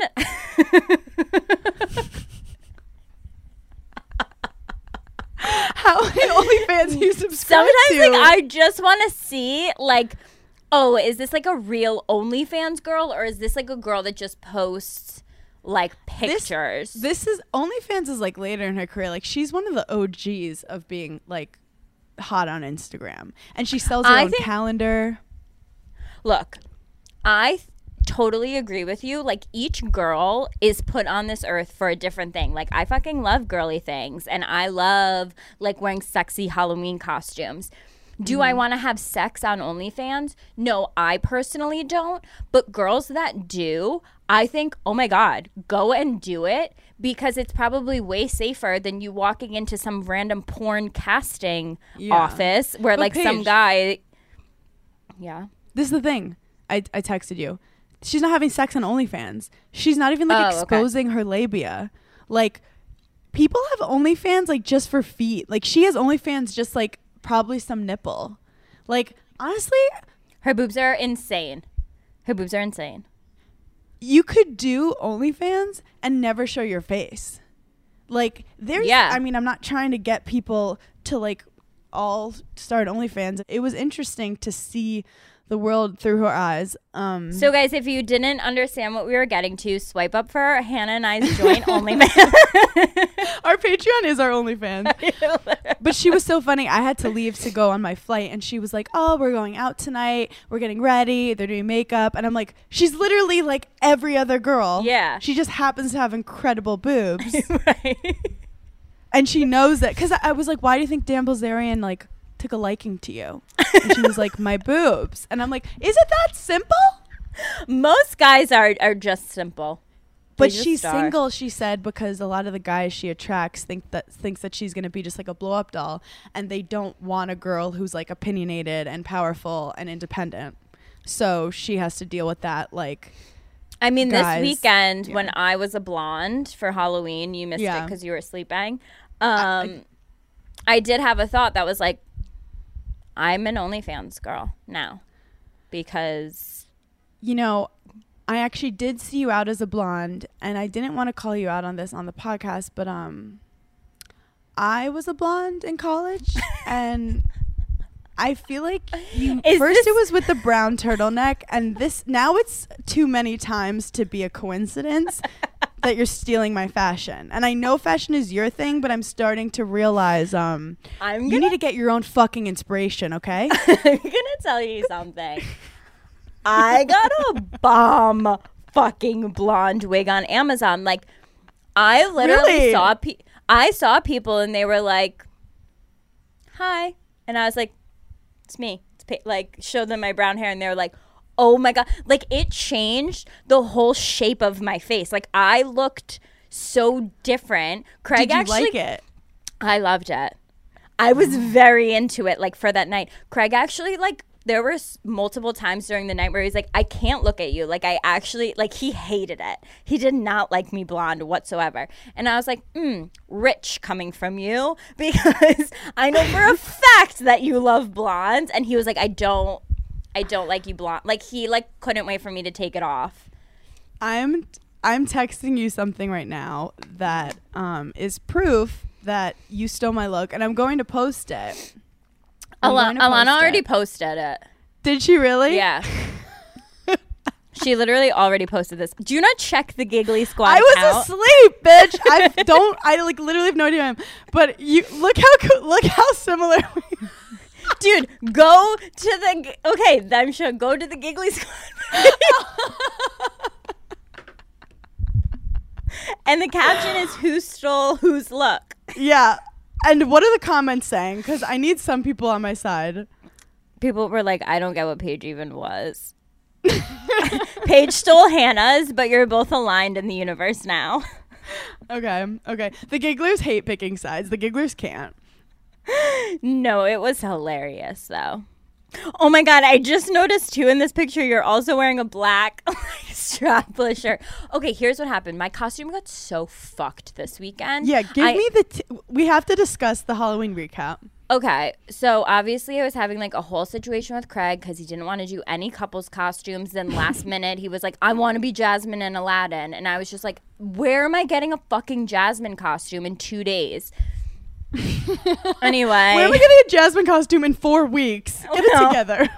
How many OnlyFans do you subscribe
to?
Sometimes
like I just want to see like, oh, is this like a real OnlyFans girl, or is this like a girl that just posts like pictures?
This is OnlyFans is like later in her career. Like she's one of the OGs of being like hot on Instagram, and she sells her own calendar.
Look, I totally agree with you. Like each girl is put on this earth for a different thing. Like I fucking love girly things, and I love like wearing sexy Halloween costumes. Do I want to have sex on OnlyFans? No, I personally don't. But girls that do, I think, oh my God, go and do it, because it's probably way safer than you walking into some random porn casting office where but like Paige, some guy. Yeah.
This is the thing. I texted you. She's not having sex on OnlyFans. She's not even like exposing her labia. Like people have OnlyFans like just for feet. Like she has OnlyFans just like probably some nipple. Like honestly,
her boobs are insane.
You could do OnlyFans and never show your face. Like there's I mean, I'm not trying to get people to like all start OnlyFans. It was interesting to see the world through her eyes.
So guys, if you didn't understand what we were getting to, swipe up for Hannah and I's joint OnlyFans.
Our Patreon is our OnlyFans. But she was so funny. I had to leave to go on my flight, and she was like, oh, we're going out tonight. We're getting ready. They're doing makeup. And I'm like, she's literally like every other girl. Yeah. She just happens to have incredible boobs. Right. And she knows that. Because I was like, why do you think Dan Bilzerian like took a liking to you? And she was like, my boobs. And I'm like, is it that simple?
Most guys are just simple.
But she's single, she said, because a lot of the guys she attracts thinks that she's going to be just like a blow-up doll, and they don't want a girl who's like opinionated and powerful and independent. So she has to deal with that, like...
I mean, guys, this weekend when I was a blonde for Halloween, you missed it because you were sleeping. I did have a thought that was like, I'm an OnlyFans girl now because...
You know, I actually did see you out as a blonde, and I didn't want to call you out on this on the podcast, but I was a blonde in college, and... I feel like it was with the brown turtleneck, and now it's too many times to be a coincidence that you're stealing my fashion. And I know fashion is your thing, but I'm starting to realize you need to get your own fucking inspiration, okay?
I'm gonna tell you something. I got a bomb fucking blonde wig on Amazon. Like, I literally saw people, and they were like, "Hi," and I was like, it's me. Like, showed them my brown hair, and they were like, oh my God. Like, it changed the whole shape of my face. Like, I looked so different. Craig,
did you like it?
I loved it. I was very into it, like, for that night. Craig actually, like, there were multiple times during the night where he's like, I can't look at you. Like, I actually, like, he hated it. He did not like me blonde whatsoever. And I was like, rich coming from you, because I know for a fact that you love blondes. And he was like, I don't like you blonde. Like, he, like, couldn't wait for me to take it off.
I'm texting you something right now that is proof that you stole my look, and I'm going to post it.
Alana already posted it.
Did she really?
Yeah. She literally already posted this. Do you not check the Giggly Squad
I was
account?
asleep, bitch. I like literally have no idea who I am. But you look how similar we are.
Dude, go to the Giggly Squad. And the caption is, who stole whose look?
Yeah. And what are the comments saying? Because I need some people on my side.
People were like, I don't get what Paige even was. Paige stole Hannah's, but you're both aligned in the universe now.
Okay. The Gigglers hate picking sides. The Gigglers can't.
No, it was hilarious, though. Oh my God, I just noticed too in this picture you're also wearing a black strapless shirt. Okay, here's what happened. My costume got so fucked this weekend.
Yeah, we have to discuss the Halloween recap.
Okay, so obviously I was having like a whole situation with Craig because he didn't want to do any couples costumes. Then last minute he was like, I want to be Jasmine and Aladdin. And I was just like, where am I getting a fucking Jasmine costume in 2 days? Anyway,
where am I getting a Jasmine costume in 4 weeks? Get it together.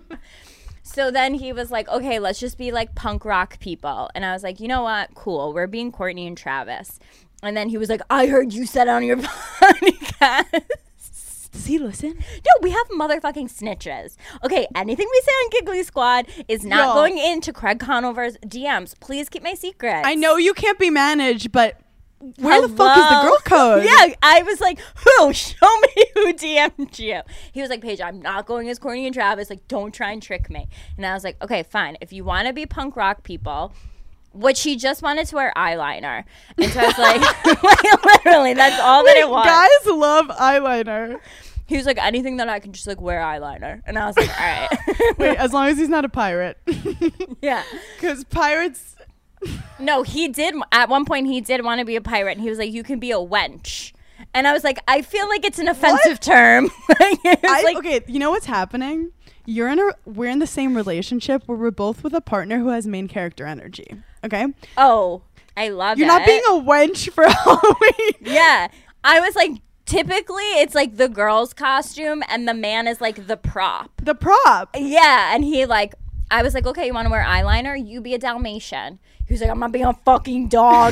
So then he was like, okay, let's just be like punk rock people. And I was like, you know what? Cool. We're being Courtney and Travis. And then he was like, I heard you said on your podcast.
Does he listen?
No, we have motherfucking snitches. Okay, anything we say on Giggly Squad is not going into Craig Conover's DMs. Please keep my secrets.
I know you can't be managed, but where the fuck is the girl code?
Yeah, I was like, who? Show me who DM'd you. He was like, Paige, I'm not going as Courtney and Travis. Like, don't try and trick me. And I was like, okay, fine. If you want to be punk rock people, which he just wanted to wear eyeliner. And so I was like, literally, that's all that it was.
Guys love eyeliner.
He was like, anything that I can just like wear eyeliner. And I was like, all right.
Wait, as long as he's not a pirate.
Yeah.
Because pirates...
No, he did. At one point, he did want to be a pirate. And he was like, you can be a wench. And I was like, I feel like it's an offensive term.
Okay, you know what's happening? We're in the same relationship where we're both with a partner who has main character energy. Okay?
Oh, I love it.
You're not being a wench for Halloween.
Yeah. I was like, typically it's like the girl's costume and the man is like the prop.
The prop.
Yeah. And I was like, okay, you want to wear eyeliner? You be a Dalmatian. He was like, I'm not being a fucking dog.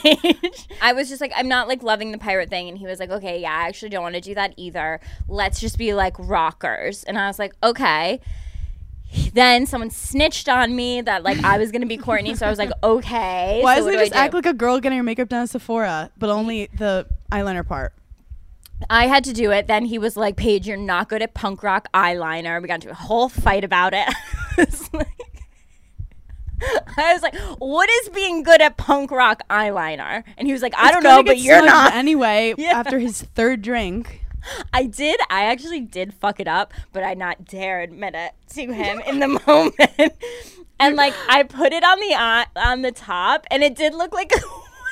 I was just like, I'm not like loving the pirate thing. And he was like, okay, yeah, I actually don't want to do that either. Let's just be like rockers. And I was like, okay. Then someone snitched on me that like I was going to be Courtney. So I was like, okay.
Why doesn't it just act like a girl getting her makeup done at Sephora, but only the eyeliner part?
I had to do it. Then he was like, Paige, you're not good at punk rock eyeliner. We got into a whole fight about it. I was like, what is being good at punk rock eyeliner? And he was like, I don't
gonna
know,
get
but you're
smudged
not.
anyway.
Yeah.
After his third drink.
I actually did fuck it up, but I not dare admit it to him in the moment. And like I put it on the top, and it did look like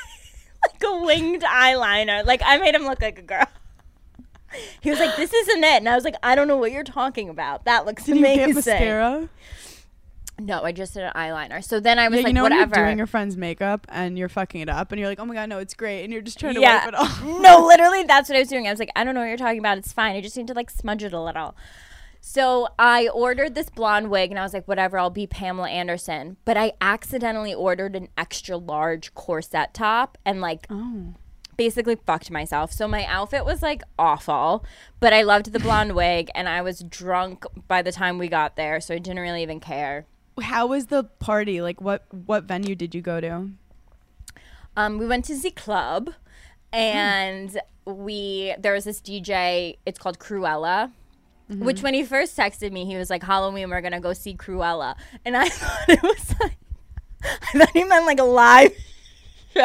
a winged eyeliner. Like I made him look like a girl. He was like, "This isn't it," and I was like, "I don't know what you're talking about. That looks
Did
amazing."
you get mascara?
No, I just did an eyeliner. So then I was
Yeah,
like,
you know
whatever.
when you're doing your friend's makeup and you're fucking it up and you're like, oh my god, no, it's great, and you're just trying to wipe it off.
No, literally, that's what I was doing. I was like, I don't know what you're talking about. It's fine. I just need to like smudge it a little. So I ordered this blonde wig, and I was like, whatever, I'll be Pamela Anderson. But I accidentally ordered an extra large corset top, and like basically fucked myself. So my outfit was like awful, but I loved the blonde wig, and I was drunk by the time we got there, so I didn't really even care.
How was the party? Like, what venue did you go to?
We went to the club, and there was this DJ. It's called Cruella. Which when he first texted me, he was like, Halloween, we're gonna go see Cruella, and I thought it was like, I thought he meant like a live show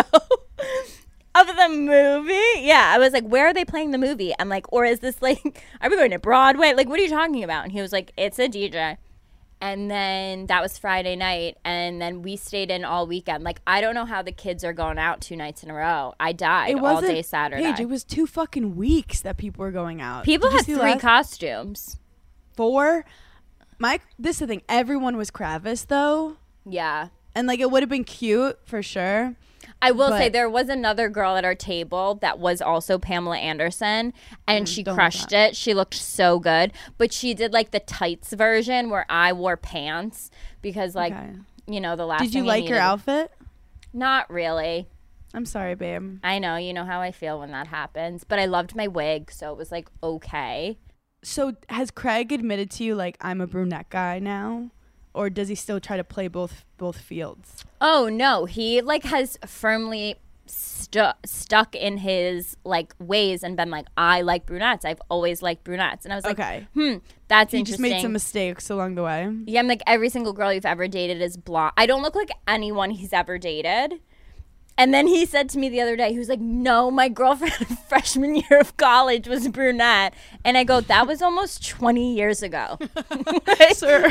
of the movie. Yeah, I was like, where are they playing the movie? I'm like, or is this like, are we going to Broadway? Like, what are you talking about? And he was like, it's a DJ. And then that was Friday night, and then we stayed in all weekend. Like, I don't know how the kids are going out 2 nights in a row. I died all day Saturday.
Paige, it was 2 fucking weeks that people were going out.
People had 3 costumes.
4? This is the thing. Everyone was Kravis, though.
Yeah.
And, like, it would have been cute, for sure.
I will say there was another girl at our table that was also Pamela Anderson, and she crushed it. She looked so good, but she did like the tights version where I wore pants because like, you know, the last
Did you
thing
like your outfit?
Not really.
I'm sorry, babe.
I know. You know how I feel when that happens, but I loved my wig, so it was like okay.
So has Craig admitted to you like I'm a brunette guy now? Or does he still try to play both fields? Oh,
no. He, like, has firmly stuck in his, like, ways and been like, I like brunettes. I've always liked brunettes. And I was like, that's interesting. You just
made some mistakes along the way.
Yeah, I'm like, every single girl you've ever dated is blonde. I don't look like anyone he's ever dated. And then he said to me the other day, he was like, no, my girlfriend freshman year of college was brunette. And I go, that was almost 20 years ago. Like,
Sir.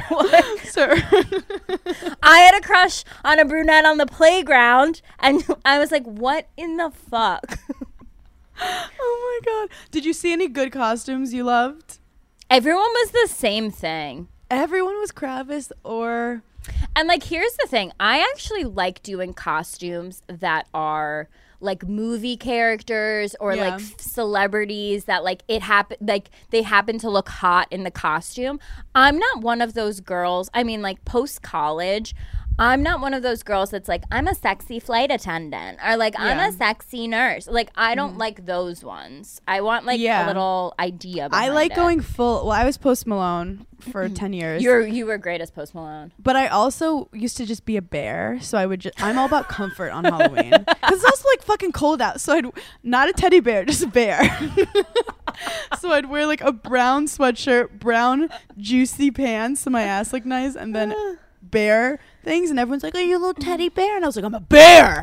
I had a crush on a brunette on the playground. And I was like, what in the fuck?
Oh, my God. Did you see any good costumes you loved?
Everyone was the same thing.
Everyone was Kravis or...
And, like, here's the thing. I actually like doing costumes that are, like, movie characters or, like, celebrities that, like, they happen to look hot in the costume. I'm not one of those girls. I mean, like, post-college, I'm not one of those girls that's like, I'm a sexy flight attendant or, like, I'm a sexy nurse. Like, I don't like those ones. I want, like, a little idea behind
I like
it.
going full. Well, I was Post Malone for 10 years.
You were great as Post Malone.
But I also used to just be a bear. So I would I'm all about comfort on Halloween. Because it's also, like, fucking cold out. So not a teddy bear, just a bear. So I'd wear, like, a brown sweatshirt, brown juicy pants so my ass looked nice, and then bear things, and everyone's like, are you a little teddy bear? And I was like, I'm a bear.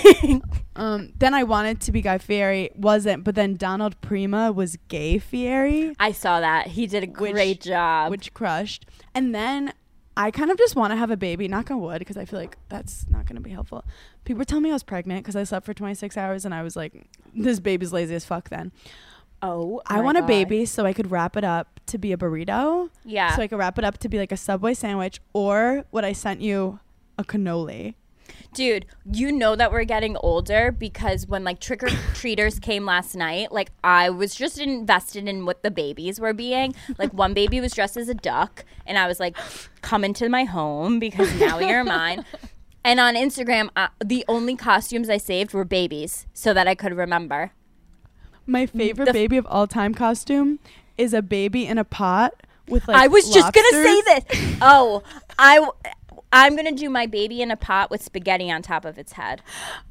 Then I wanted to be Guy Fieri, wasn't, but then Donald Prima was Gay Fieri.
I saw that. He did a great job.
Which crushed. And then I kind of just want to have a baby, knock on wood, because I feel like that's not going to be helpful. People were telling me I was pregnant because I slept for 26 hours, and I was like, this baby's lazy as fuck then.
Oh,
I want a baby so I could wrap it up to be a burrito.
Yeah.
So I could wrap it up to be like a Subway sandwich, or what I sent you, a cannoli.
Dude, you know that we're getting older because when like trick-or-treaters came last night, like I was just invested in what the babies were being. Like one baby was dressed as a duck and I was like, come into my home because now you're mine. And on Instagram, the only costumes I saved were babies so that I could remember.
My favorite baby of all time costume is a baby in a pot with like
I was
lobsters.
just going to say this. Oh, I'm going to do my baby in a pot with spaghetti on top of its head.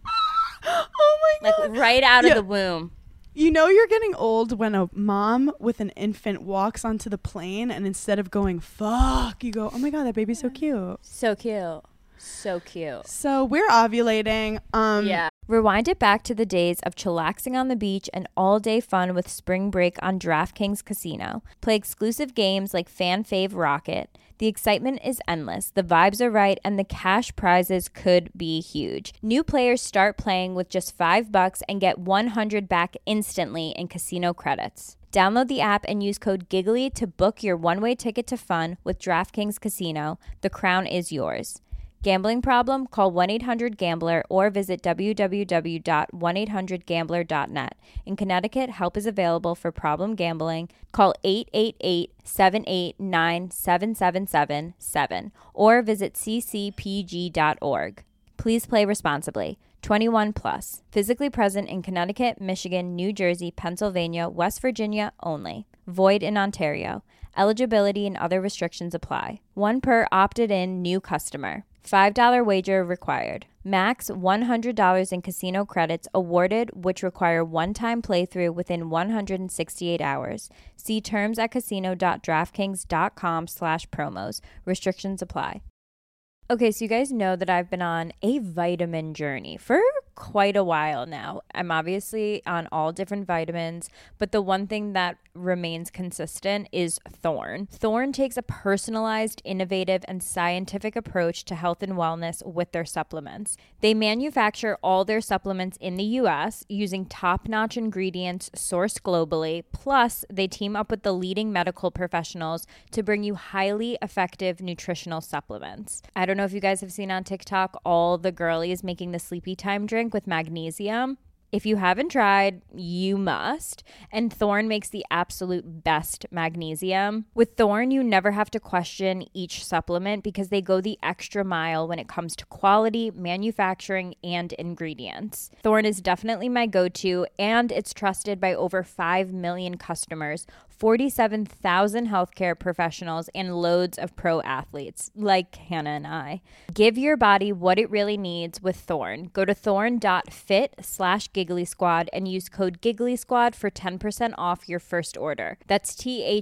Oh my God.
Like right out of the womb.
You know you're getting old when a mom with an infant walks onto the plane and instead of going, fuck, you go, oh my God, that baby's so cute.
So cute. So cute.
So we're ovulating.
Yeah. Rewind it back to the days of chillaxing on the beach and all-day fun with spring break on DraftKings Casino. Play exclusive games like Fan Fave Rocket. The excitement is endless, the vibes are right, and the cash prizes could be huge. New players start playing with just $5 and get $100 back instantly in casino credits. Download the app and use code GIGGLY to book your one-way ticket to fun with DraftKings Casino. The crown is yours. Gambling problem? Call 1-800-GAMBLER or visit www.1800gambler.net. In Connecticut, help is available for problem gambling. Call 888-789-7777 or visit ccpg.org. Please play responsibly. 21 plus. Physically present in Connecticut, Michigan, New Jersey, Pennsylvania, West Virginia only. Void in Ontario. Eligibility and other restrictions apply. 1 per opted in new customer. $5 wager required. Max $100 in casino credits awarded, which require one-time playthrough within 168 hours. See terms at casino.draftkings.com/promos. Restrictions apply. Okay, so you guys know that I've been on a vitamin journey for quite a while now. I'm obviously on all different vitamins, but the one thing that remains consistent is Thorne. Thorne takes a personalized, innovative, and scientific approach to health and wellness with their supplements. They manufacture all their supplements in the US using top-notch ingredients sourced globally, plus they team up with the leading medical professionals to bring you highly effective nutritional supplements. I don't know if you guys have seen on TikTok all the girlies making the sleepy time drink with magnesium. If you haven't tried, you must. And Thorne makes the absolute best magnesium. With Thorne, you never have to question each supplement because they go the extra mile when it comes to quality, manufacturing, and ingredients. Thorne is definitely my go-to, and it's trusted by over 5 million customers, 47,000 healthcare professionals, and loads of pro athletes like Hannah and I. Give your body what it really needs with Thorne. Go to thorne.fit/Giggly Squad and use code Giggly Squad for 10% off your first order. That's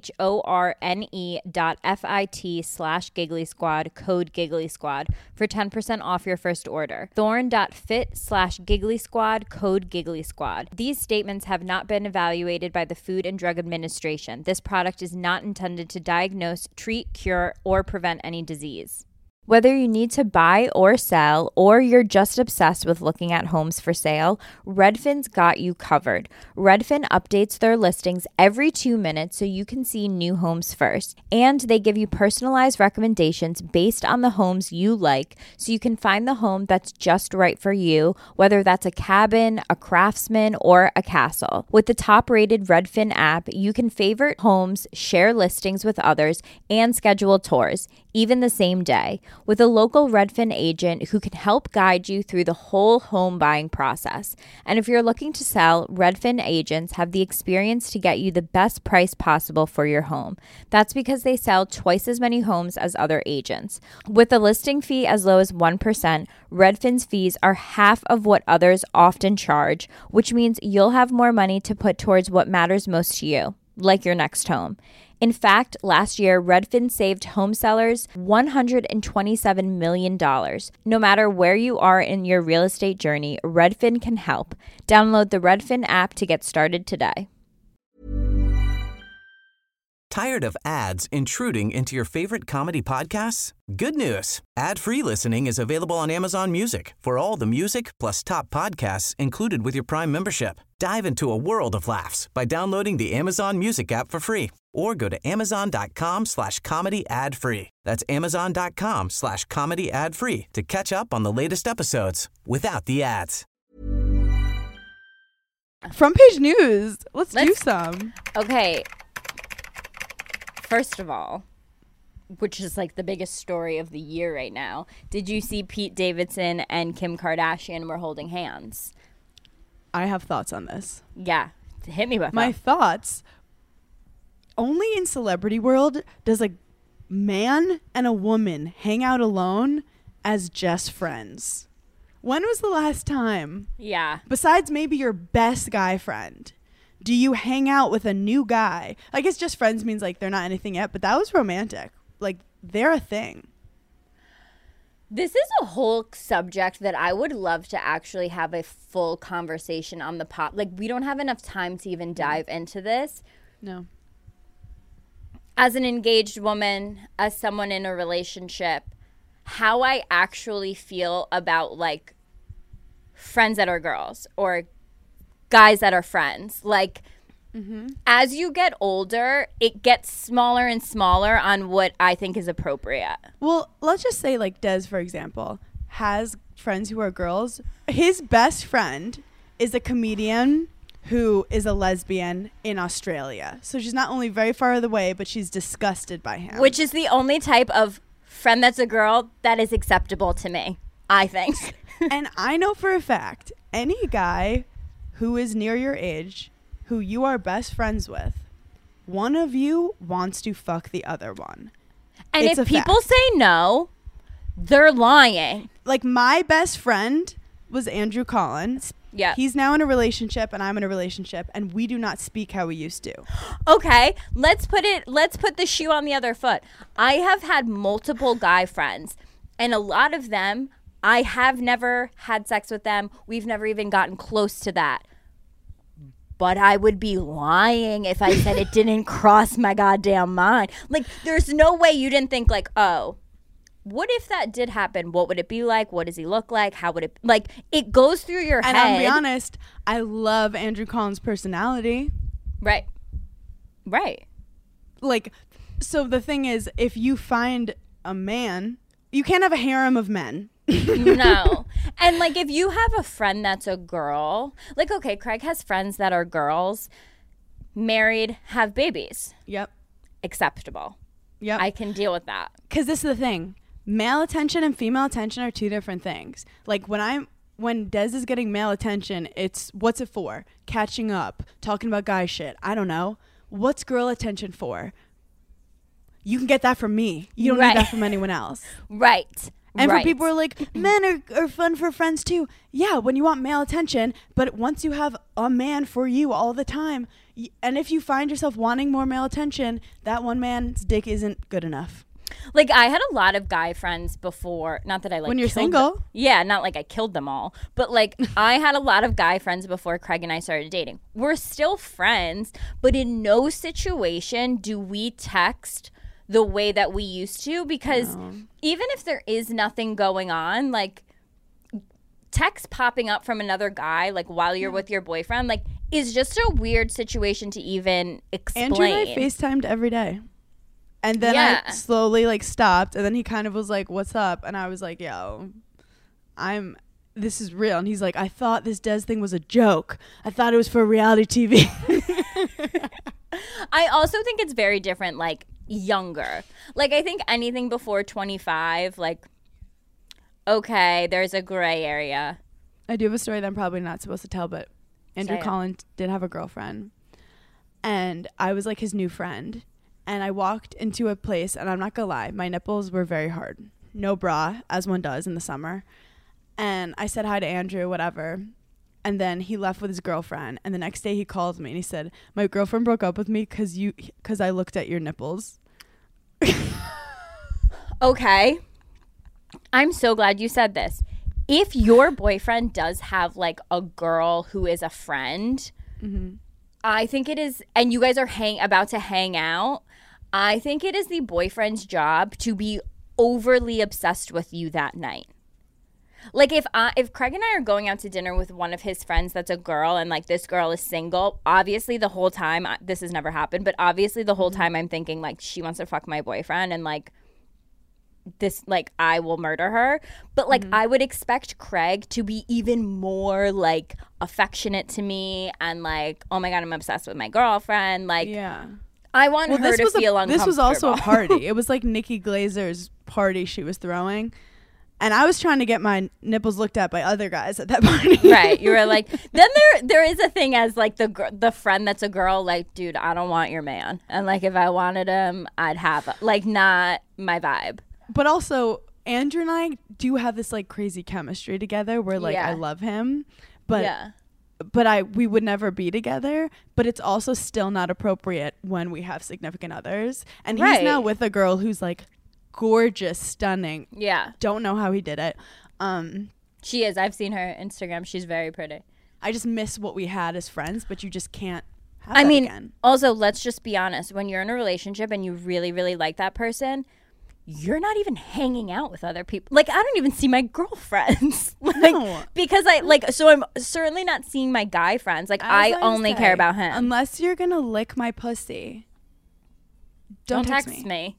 THORNE.FIT/Giggly Squad, code Giggly Squad for 10% off your first order. Thorne.fit/Giggly Squad, code Giggly Squad. These statements have not been evaluated by the Food and Drug Administration. This product is not intended to diagnose, treat, cure, or prevent any disease. Whether you need to buy or sell, or you're just obsessed with looking at homes for sale, Redfin's got you covered. Redfin updates their listings every 2 minutes so you can see new homes first. And they give you personalized recommendations based on the homes you like, so you can find the home that's just right for you, whether that's a cabin, a craftsman, or a castle. With the top-rated Redfin app, you can favorite homes, share listings with others, and schedule tours, even the same day, with a local Redfin agent who can help guide you through the whole home buying process. And if you're looking to sell, Redfin agents have the experience to get you the best price possible for your home. That's because they sell twice as many homes as other agents. With a listing fee as low as 1%, Redfin's fees are half of what others often charge, which means you'll have more money to put towards what matters most to you, like your next home. In fact, last year, Redfin saved home sellers $127 million. No matter where you are in your real estate journey, Redfin can help. Download the Redfin app to get started today.
Tired of ads intruding into your favorite comedy podcasts? Good news. Ad-free listening is available on Amazon Music for all the music plus top podcasts included with your Prime membership. Dive into a world of laughs by downloading the Amazon Music app for free or go to amazon.com/comedy ad-free. That's amazon.com/comedy ad-free to catch up on the latest episodes without the ads.
Front page news. Let's do some.
Okay. First of all, which is like the biggest story of the year right now, did you see Pete Davidson and Kim Kardashian were holding hands?
I have thoughts on this.
Yeah. Hit me with
my
them.
thoughts. Only in celebrity world does a man and a woman hang out alone as just friends. When was the last time?
Yeah.
Besides maybe your best guy friend, do you hang out with a new guy? I guess just friends means like they're not anything yet, but that was romantic. Like they're a thing.
This is a whole subject that I would love to actually have a full conversation on the pod. Like, we don't have enough time to even dive into this.
No.
As an engaged woman, as someone in a relationship, how I actually feel about, like, friends that are girls or guys that are friends. Like, as you get older, it gets smaller and smaller on what I think is appropriate.
Well, let's just say, like, Des, for example, has friends who are girls. His best friend is a comedian who is a lesbian in Australia. So she's not only very far away, but she's disgusted by him.
Which is the only type of friend that's a girl that is acceptable to me, I think.
And I know for a fact, any guy who is near your age, who you are best friends with, one of you wants to fuck the other one.
And
It's
if
a
people
fact.
say no, they're lying.
Like, my best friend was Andrew Collins.
Yeah.
He's now in a relationship and I'm in a relationship, and we do not speak how we used to.
Okay, let's put the shoe on the other foot. I have had multiple guy friends, and a lot of them, I have never had sex with them. We've never even gotten close to that. But I would be lying if I said it didn't cross my goddamn mind. Like, there's no way you didn't think, like, oh, what if that did happen? What would it be like? What does he look like? How would it, like, it goes through your head.
And I'll be honest, I love Andrew Collins' personality.
Right.
Like, so the thing is, if you find a man, you can't have a harem of men.
No. And, like, if you have a friend that's a girl, like, okay, Craig has friends that are girls, married, have babies.
Yep.
Acceptable.
Yep.
I can deal with that.
Because this is the thing. Male attention and female attention are two different things. Like, when Des is getting male attention, it's, what's it for? Catching up, talking about guy shit. I don't know. What's girl attention for? You can get that from me. You don't need that from anyone else.
Right.
And for people who are like, men are fun for friends too. Yeah, when you want male attention, but once you have a man for you all the time, and if you find yourself wanting more male attention, that one man's dick isn't good enough.
Like, I had a lot of guy friends before, not that I, like,
When you're
killed
single?
them. Yeah, not like I killed them all. But, like, I had a lot of guy friends before Craig and I started dating. We're still friends, but in no situation do we text the way that we used to, because even if there is nothing going on, like, text popping up from another guy, like, while you're with your boyfriend, like, is just a weird situation to even explain.
Andrew and I FaceTimed every day. And then I slowly, like, stopped, and then he kind of was like, what's up? And I was like, yo, this is real. And he's like, I thought this Des thing was a joke. I thought it was for reality TV.
I also think it's very different, like, younger. Like, I think anything before 25, like, okay, there's a gray area.
I do have a story that I'm probably not supposed to tell, but Andrew Collins did have a girlfriend, and I was like his new friend, and I walked into a place, and I'm not gonna lie, my nipples were very hard. No bra, as one does in the summer. And I said hi to Andrew, whatever. And then he left with his girlfriend. And the next day he called me and he said, my girlfriend broke up with me because I looked at your nipples.
Okay. I'm so glad you said this. If your boyfriend does have, like, a girl who is a friend, I think it is, and you guys are about to hang out, I think it is the boyfriend's job to be overly obsessed with you that night. Like, if Craig and I are going out to dinner with one of his friends that's a girl, and, like, this girl is single, obviously the whole time, this has never happened, but obviously the whole time I'm thinking, like, she wants to fuck my boyfriend, and, like, this, like, I will murder her. But, like, I would expect Craig to be even more, like, affectionate to me, and, like, oh my God, I'm obsessed with my girlfriend. Like,
yeah.
I want her to feel uncomfortable.
This was also a party. It was like Nikki Glazer's party she was throwing. And I was trying to get my nipples looked at by other guys at that party.
Right. You were like, then there is a thing as, like, the friend that's a girl, like, dude, I don't want your man. And, like, if I wanted him, I'd have him. Like, not my vibe.
But also, Andrew and I do have this, like, crazy chemistry together where, like, I love him. But we would never be together. But it's also still not appropriate when we have significant others. And he's now with a girl who's, like, gorgeous, stunning.
Yeah.
Don't know how he did it.
She is. I've seen her Instagram. She's very pretty.
I just miss what we had as friends, but you just can't have that again.
Also, let's just be honest. When you're in a relationship and you really, really like that person, you're not even hanging out with other people. Like, I don't even see my girlfriends.
No.
Because I'm certainly not seeing my guy friends. Like, I only care about him.
Unless you're going to lick my pussy. Don't text me.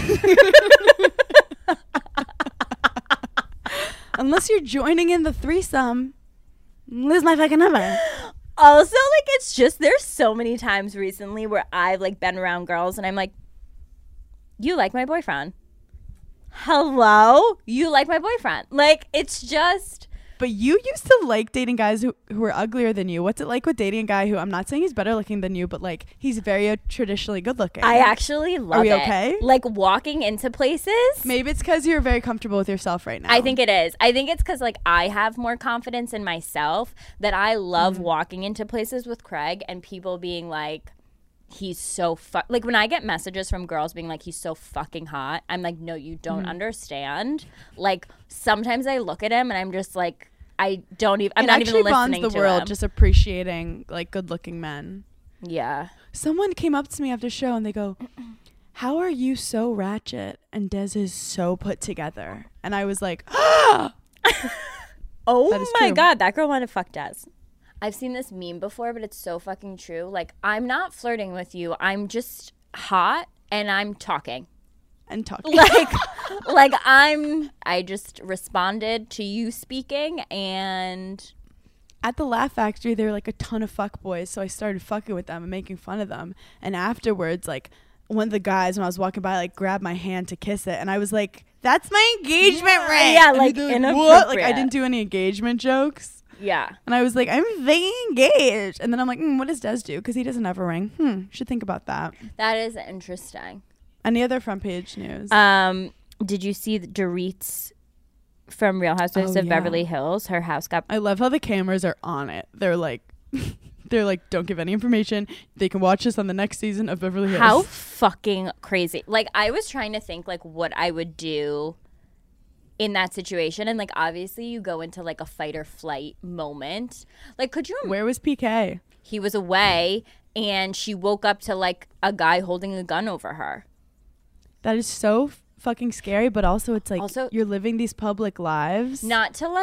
Unless you're joining in the threesome, lose my fucking number.
Also, like, it's just, there's so many times recently where I've, like, been around girls and I'm like, you like my boyfriend. Hello? You like my boyfriend. Like, it's just...
But you used to like dating guys who were uglier than you. What's it like with dating a guy who, I'm not saying he's better looking than you, but like he's very traditionally good looking?
I actually love it.
Are we okay?
Like walking into places.
Maybe it's because you're very comfortable with yourself right now.
I think it is. I think it's because like I have more confidence in myself that I love walking into places with Craig and people being like, he's so like when I get messages from girls being like, he's so fucking hot, I'm like, no, you don't understand. Like sometimes I look at him and I'm just like, I'm not even listening to him. It actually bonds the world, just appreciating like good looking men. Yeah. Someone
came up to me after the show and they go, how are you so ratchet and Des is so put together? And I was like, oh
my God, that girl wanted to fuck Des. I've seen this meme before, but it's so fucking true. Like, I'm not flirting with you. I'm just hot and I'm talking. I just responded to you speaking, and
at the Laugh Factory there were like a ton of fuck boys, so I started fucking with them and making fun of them. And afterwards, like one of the guys when I was walking by like grabbed my hand to kiss it, and I was like, that's my engagement ring.
Yeah, like inappropriate.
What? Like I didn't do any engagement jokes.
Yeah.
And I was like, I'm very engaged. And then I'm like, what does Des do? Because he doesn't have a ring. Should think about that.
That is interesting.
Any other front page news?
Did you see the Dorit's from Real Housewives of Beverly Hills? Her house got...
I love how the cameras are on it. They're like, don't give any information. They can watch us on the next season of Beverly Hills.
How fucking crazy. Like, I was trying to think, like, what I would do in that situation. And, like, obviously you go into, like, a fight or flight moment. Like, could you...
Where was PK?
He was away, and she woke up to, like, a guy holding a gun over her.
That is so fucking scary, but also it's like you're living these public lives.
Not to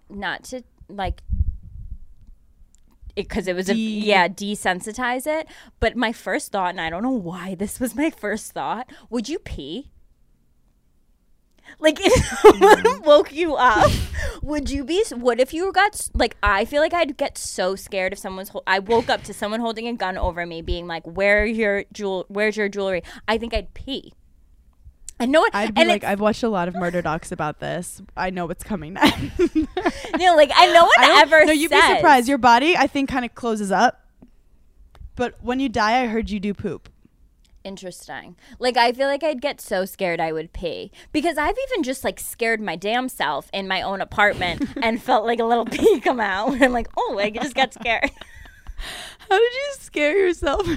because it was desensitize it. But my first thought, and I don't know why this was my first thought, would you pee? Like, if someone woke you up, would you be? What if you got like? I feel like I'd get so scared if someone's. I woke up to someone holding a gun over me, being like, "Where's your jewelry?" I think I'd pee. I know it.
I'd be like, I've watched a lot of murder docs about this. I know what's coming next.
No, like I know what. No,
you'd be surprised. Your body, I think, kind of closes up. But when you die, I heard you do poop.
Interesting. Like, I feel like I'd get so scared I would pee. Because I've even just, like, scared my damn self in my own apartment and felt like a little pee come out. And I'm like, oh, I just got scared.
How did you scare yourself?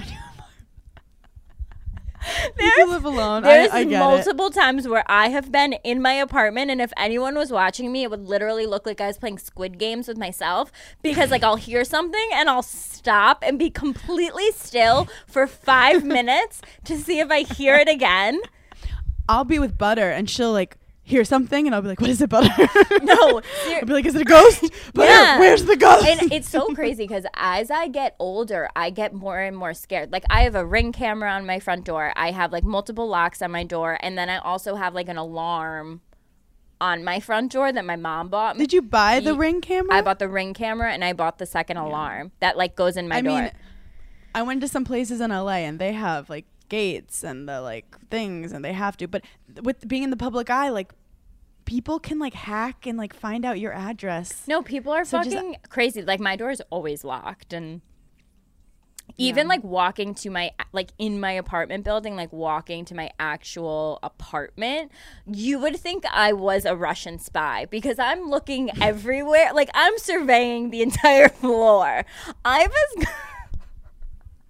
You live alone.
There's
I get
multiple times where I have been in my apartment, and if anyone was watching me, it would literally look like I was playing Squid Games with myself, because like I'll hear something and I'll stop and be completely still for 5 minutes to see if I hear it again.
I'll be with Butter and she'll like hear something and I'll be like, what is it, Butter?
No.
I'll be like, is it a ghost? Butter, yeah. Where's the ghost?
And it's so crazy because as I get older, I get more and more scared. Like, I have a Ring camera on my front door. I have like multiple locks on my door. And then I also have like an alarm on my front door that my mom bought me.
Did you buy the Ring camera?
I bought the Ring camera and I bought the second alarm that like goes in my door.
I mean, I went to some places in LA and they have like gates and the like things and they have to. But with being in the public eye, like, people can like hack and like find out your address.
No, people are fucking crazy. Like, my door is always locked, and even like walking to my like in my apartment building, like walking to my actual apartment, you would think I was a Russian spy because I'm looking everywhere. Like, I'm surveying the entire floor. I was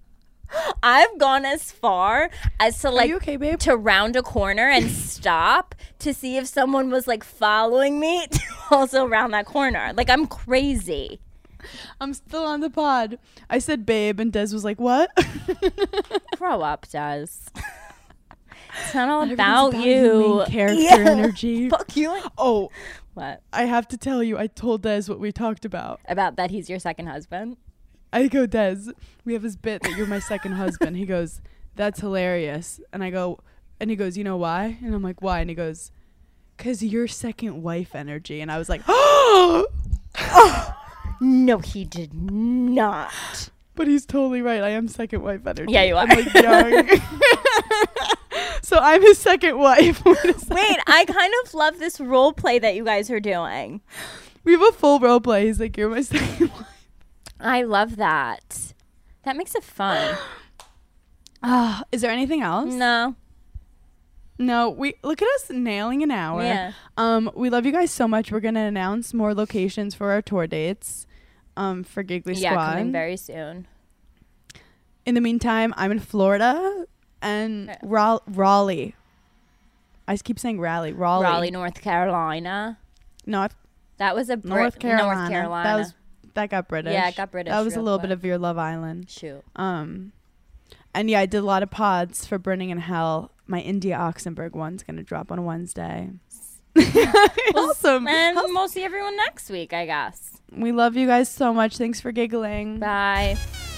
I've gone as far as to
Are
like
you okay, babe?
to round a corner and stop to see if someone was like following me to also round that corner. Like, I'm crazy.
I'm still on the pod. I said babe, and Des was like, what?
Grow up, Des. It's not all
Everything's
about
your
you.
main character energy.
Fuck you.
Oh,
What?
I have to tell you, I told Des what we talked about.
About that he's your second husband?
I go, Des, we have this bit that you're my second husband. He goes, that's hilarious. And I go, and he goes, you know why? And I'm like, why? And he goes, because you're second wife energy. And I was like, oh!
No, he did not.
But he's totally right. I am second wife energy.
Yeah, you are.
I'm like young. So I'm his second wife.
Wait, I kind of love this role play that you guys are doing.
We have a full role play. He's like, you're my second wife.
I love that. That makes it fun.
Is there anything else?
No.
No, we look at us nailing an hour.
Yeah.
We love you guys so much. We're gonna announce more locations for our tour dates. For Giggly Squad.
Yeah, coming very soon.
In the meantime, I'm in Florida and Raleigh. I just keep saying Raleigh.
Raleigh, North Carolina.
North
That was a
North Carolina.
North Carolina.
That got British.
Yeah, it got British.
That was a
real
little
quick.
bit of your Love Island.
Shoot.
And yeah, I did a lot of pods for Burning in Hell. My India Oxenberg one's gonna drop on Wednesday. Awesome.
And we'll see everyone next week, I guess.
We love you guys so much. Thanks for giggling.
Bye.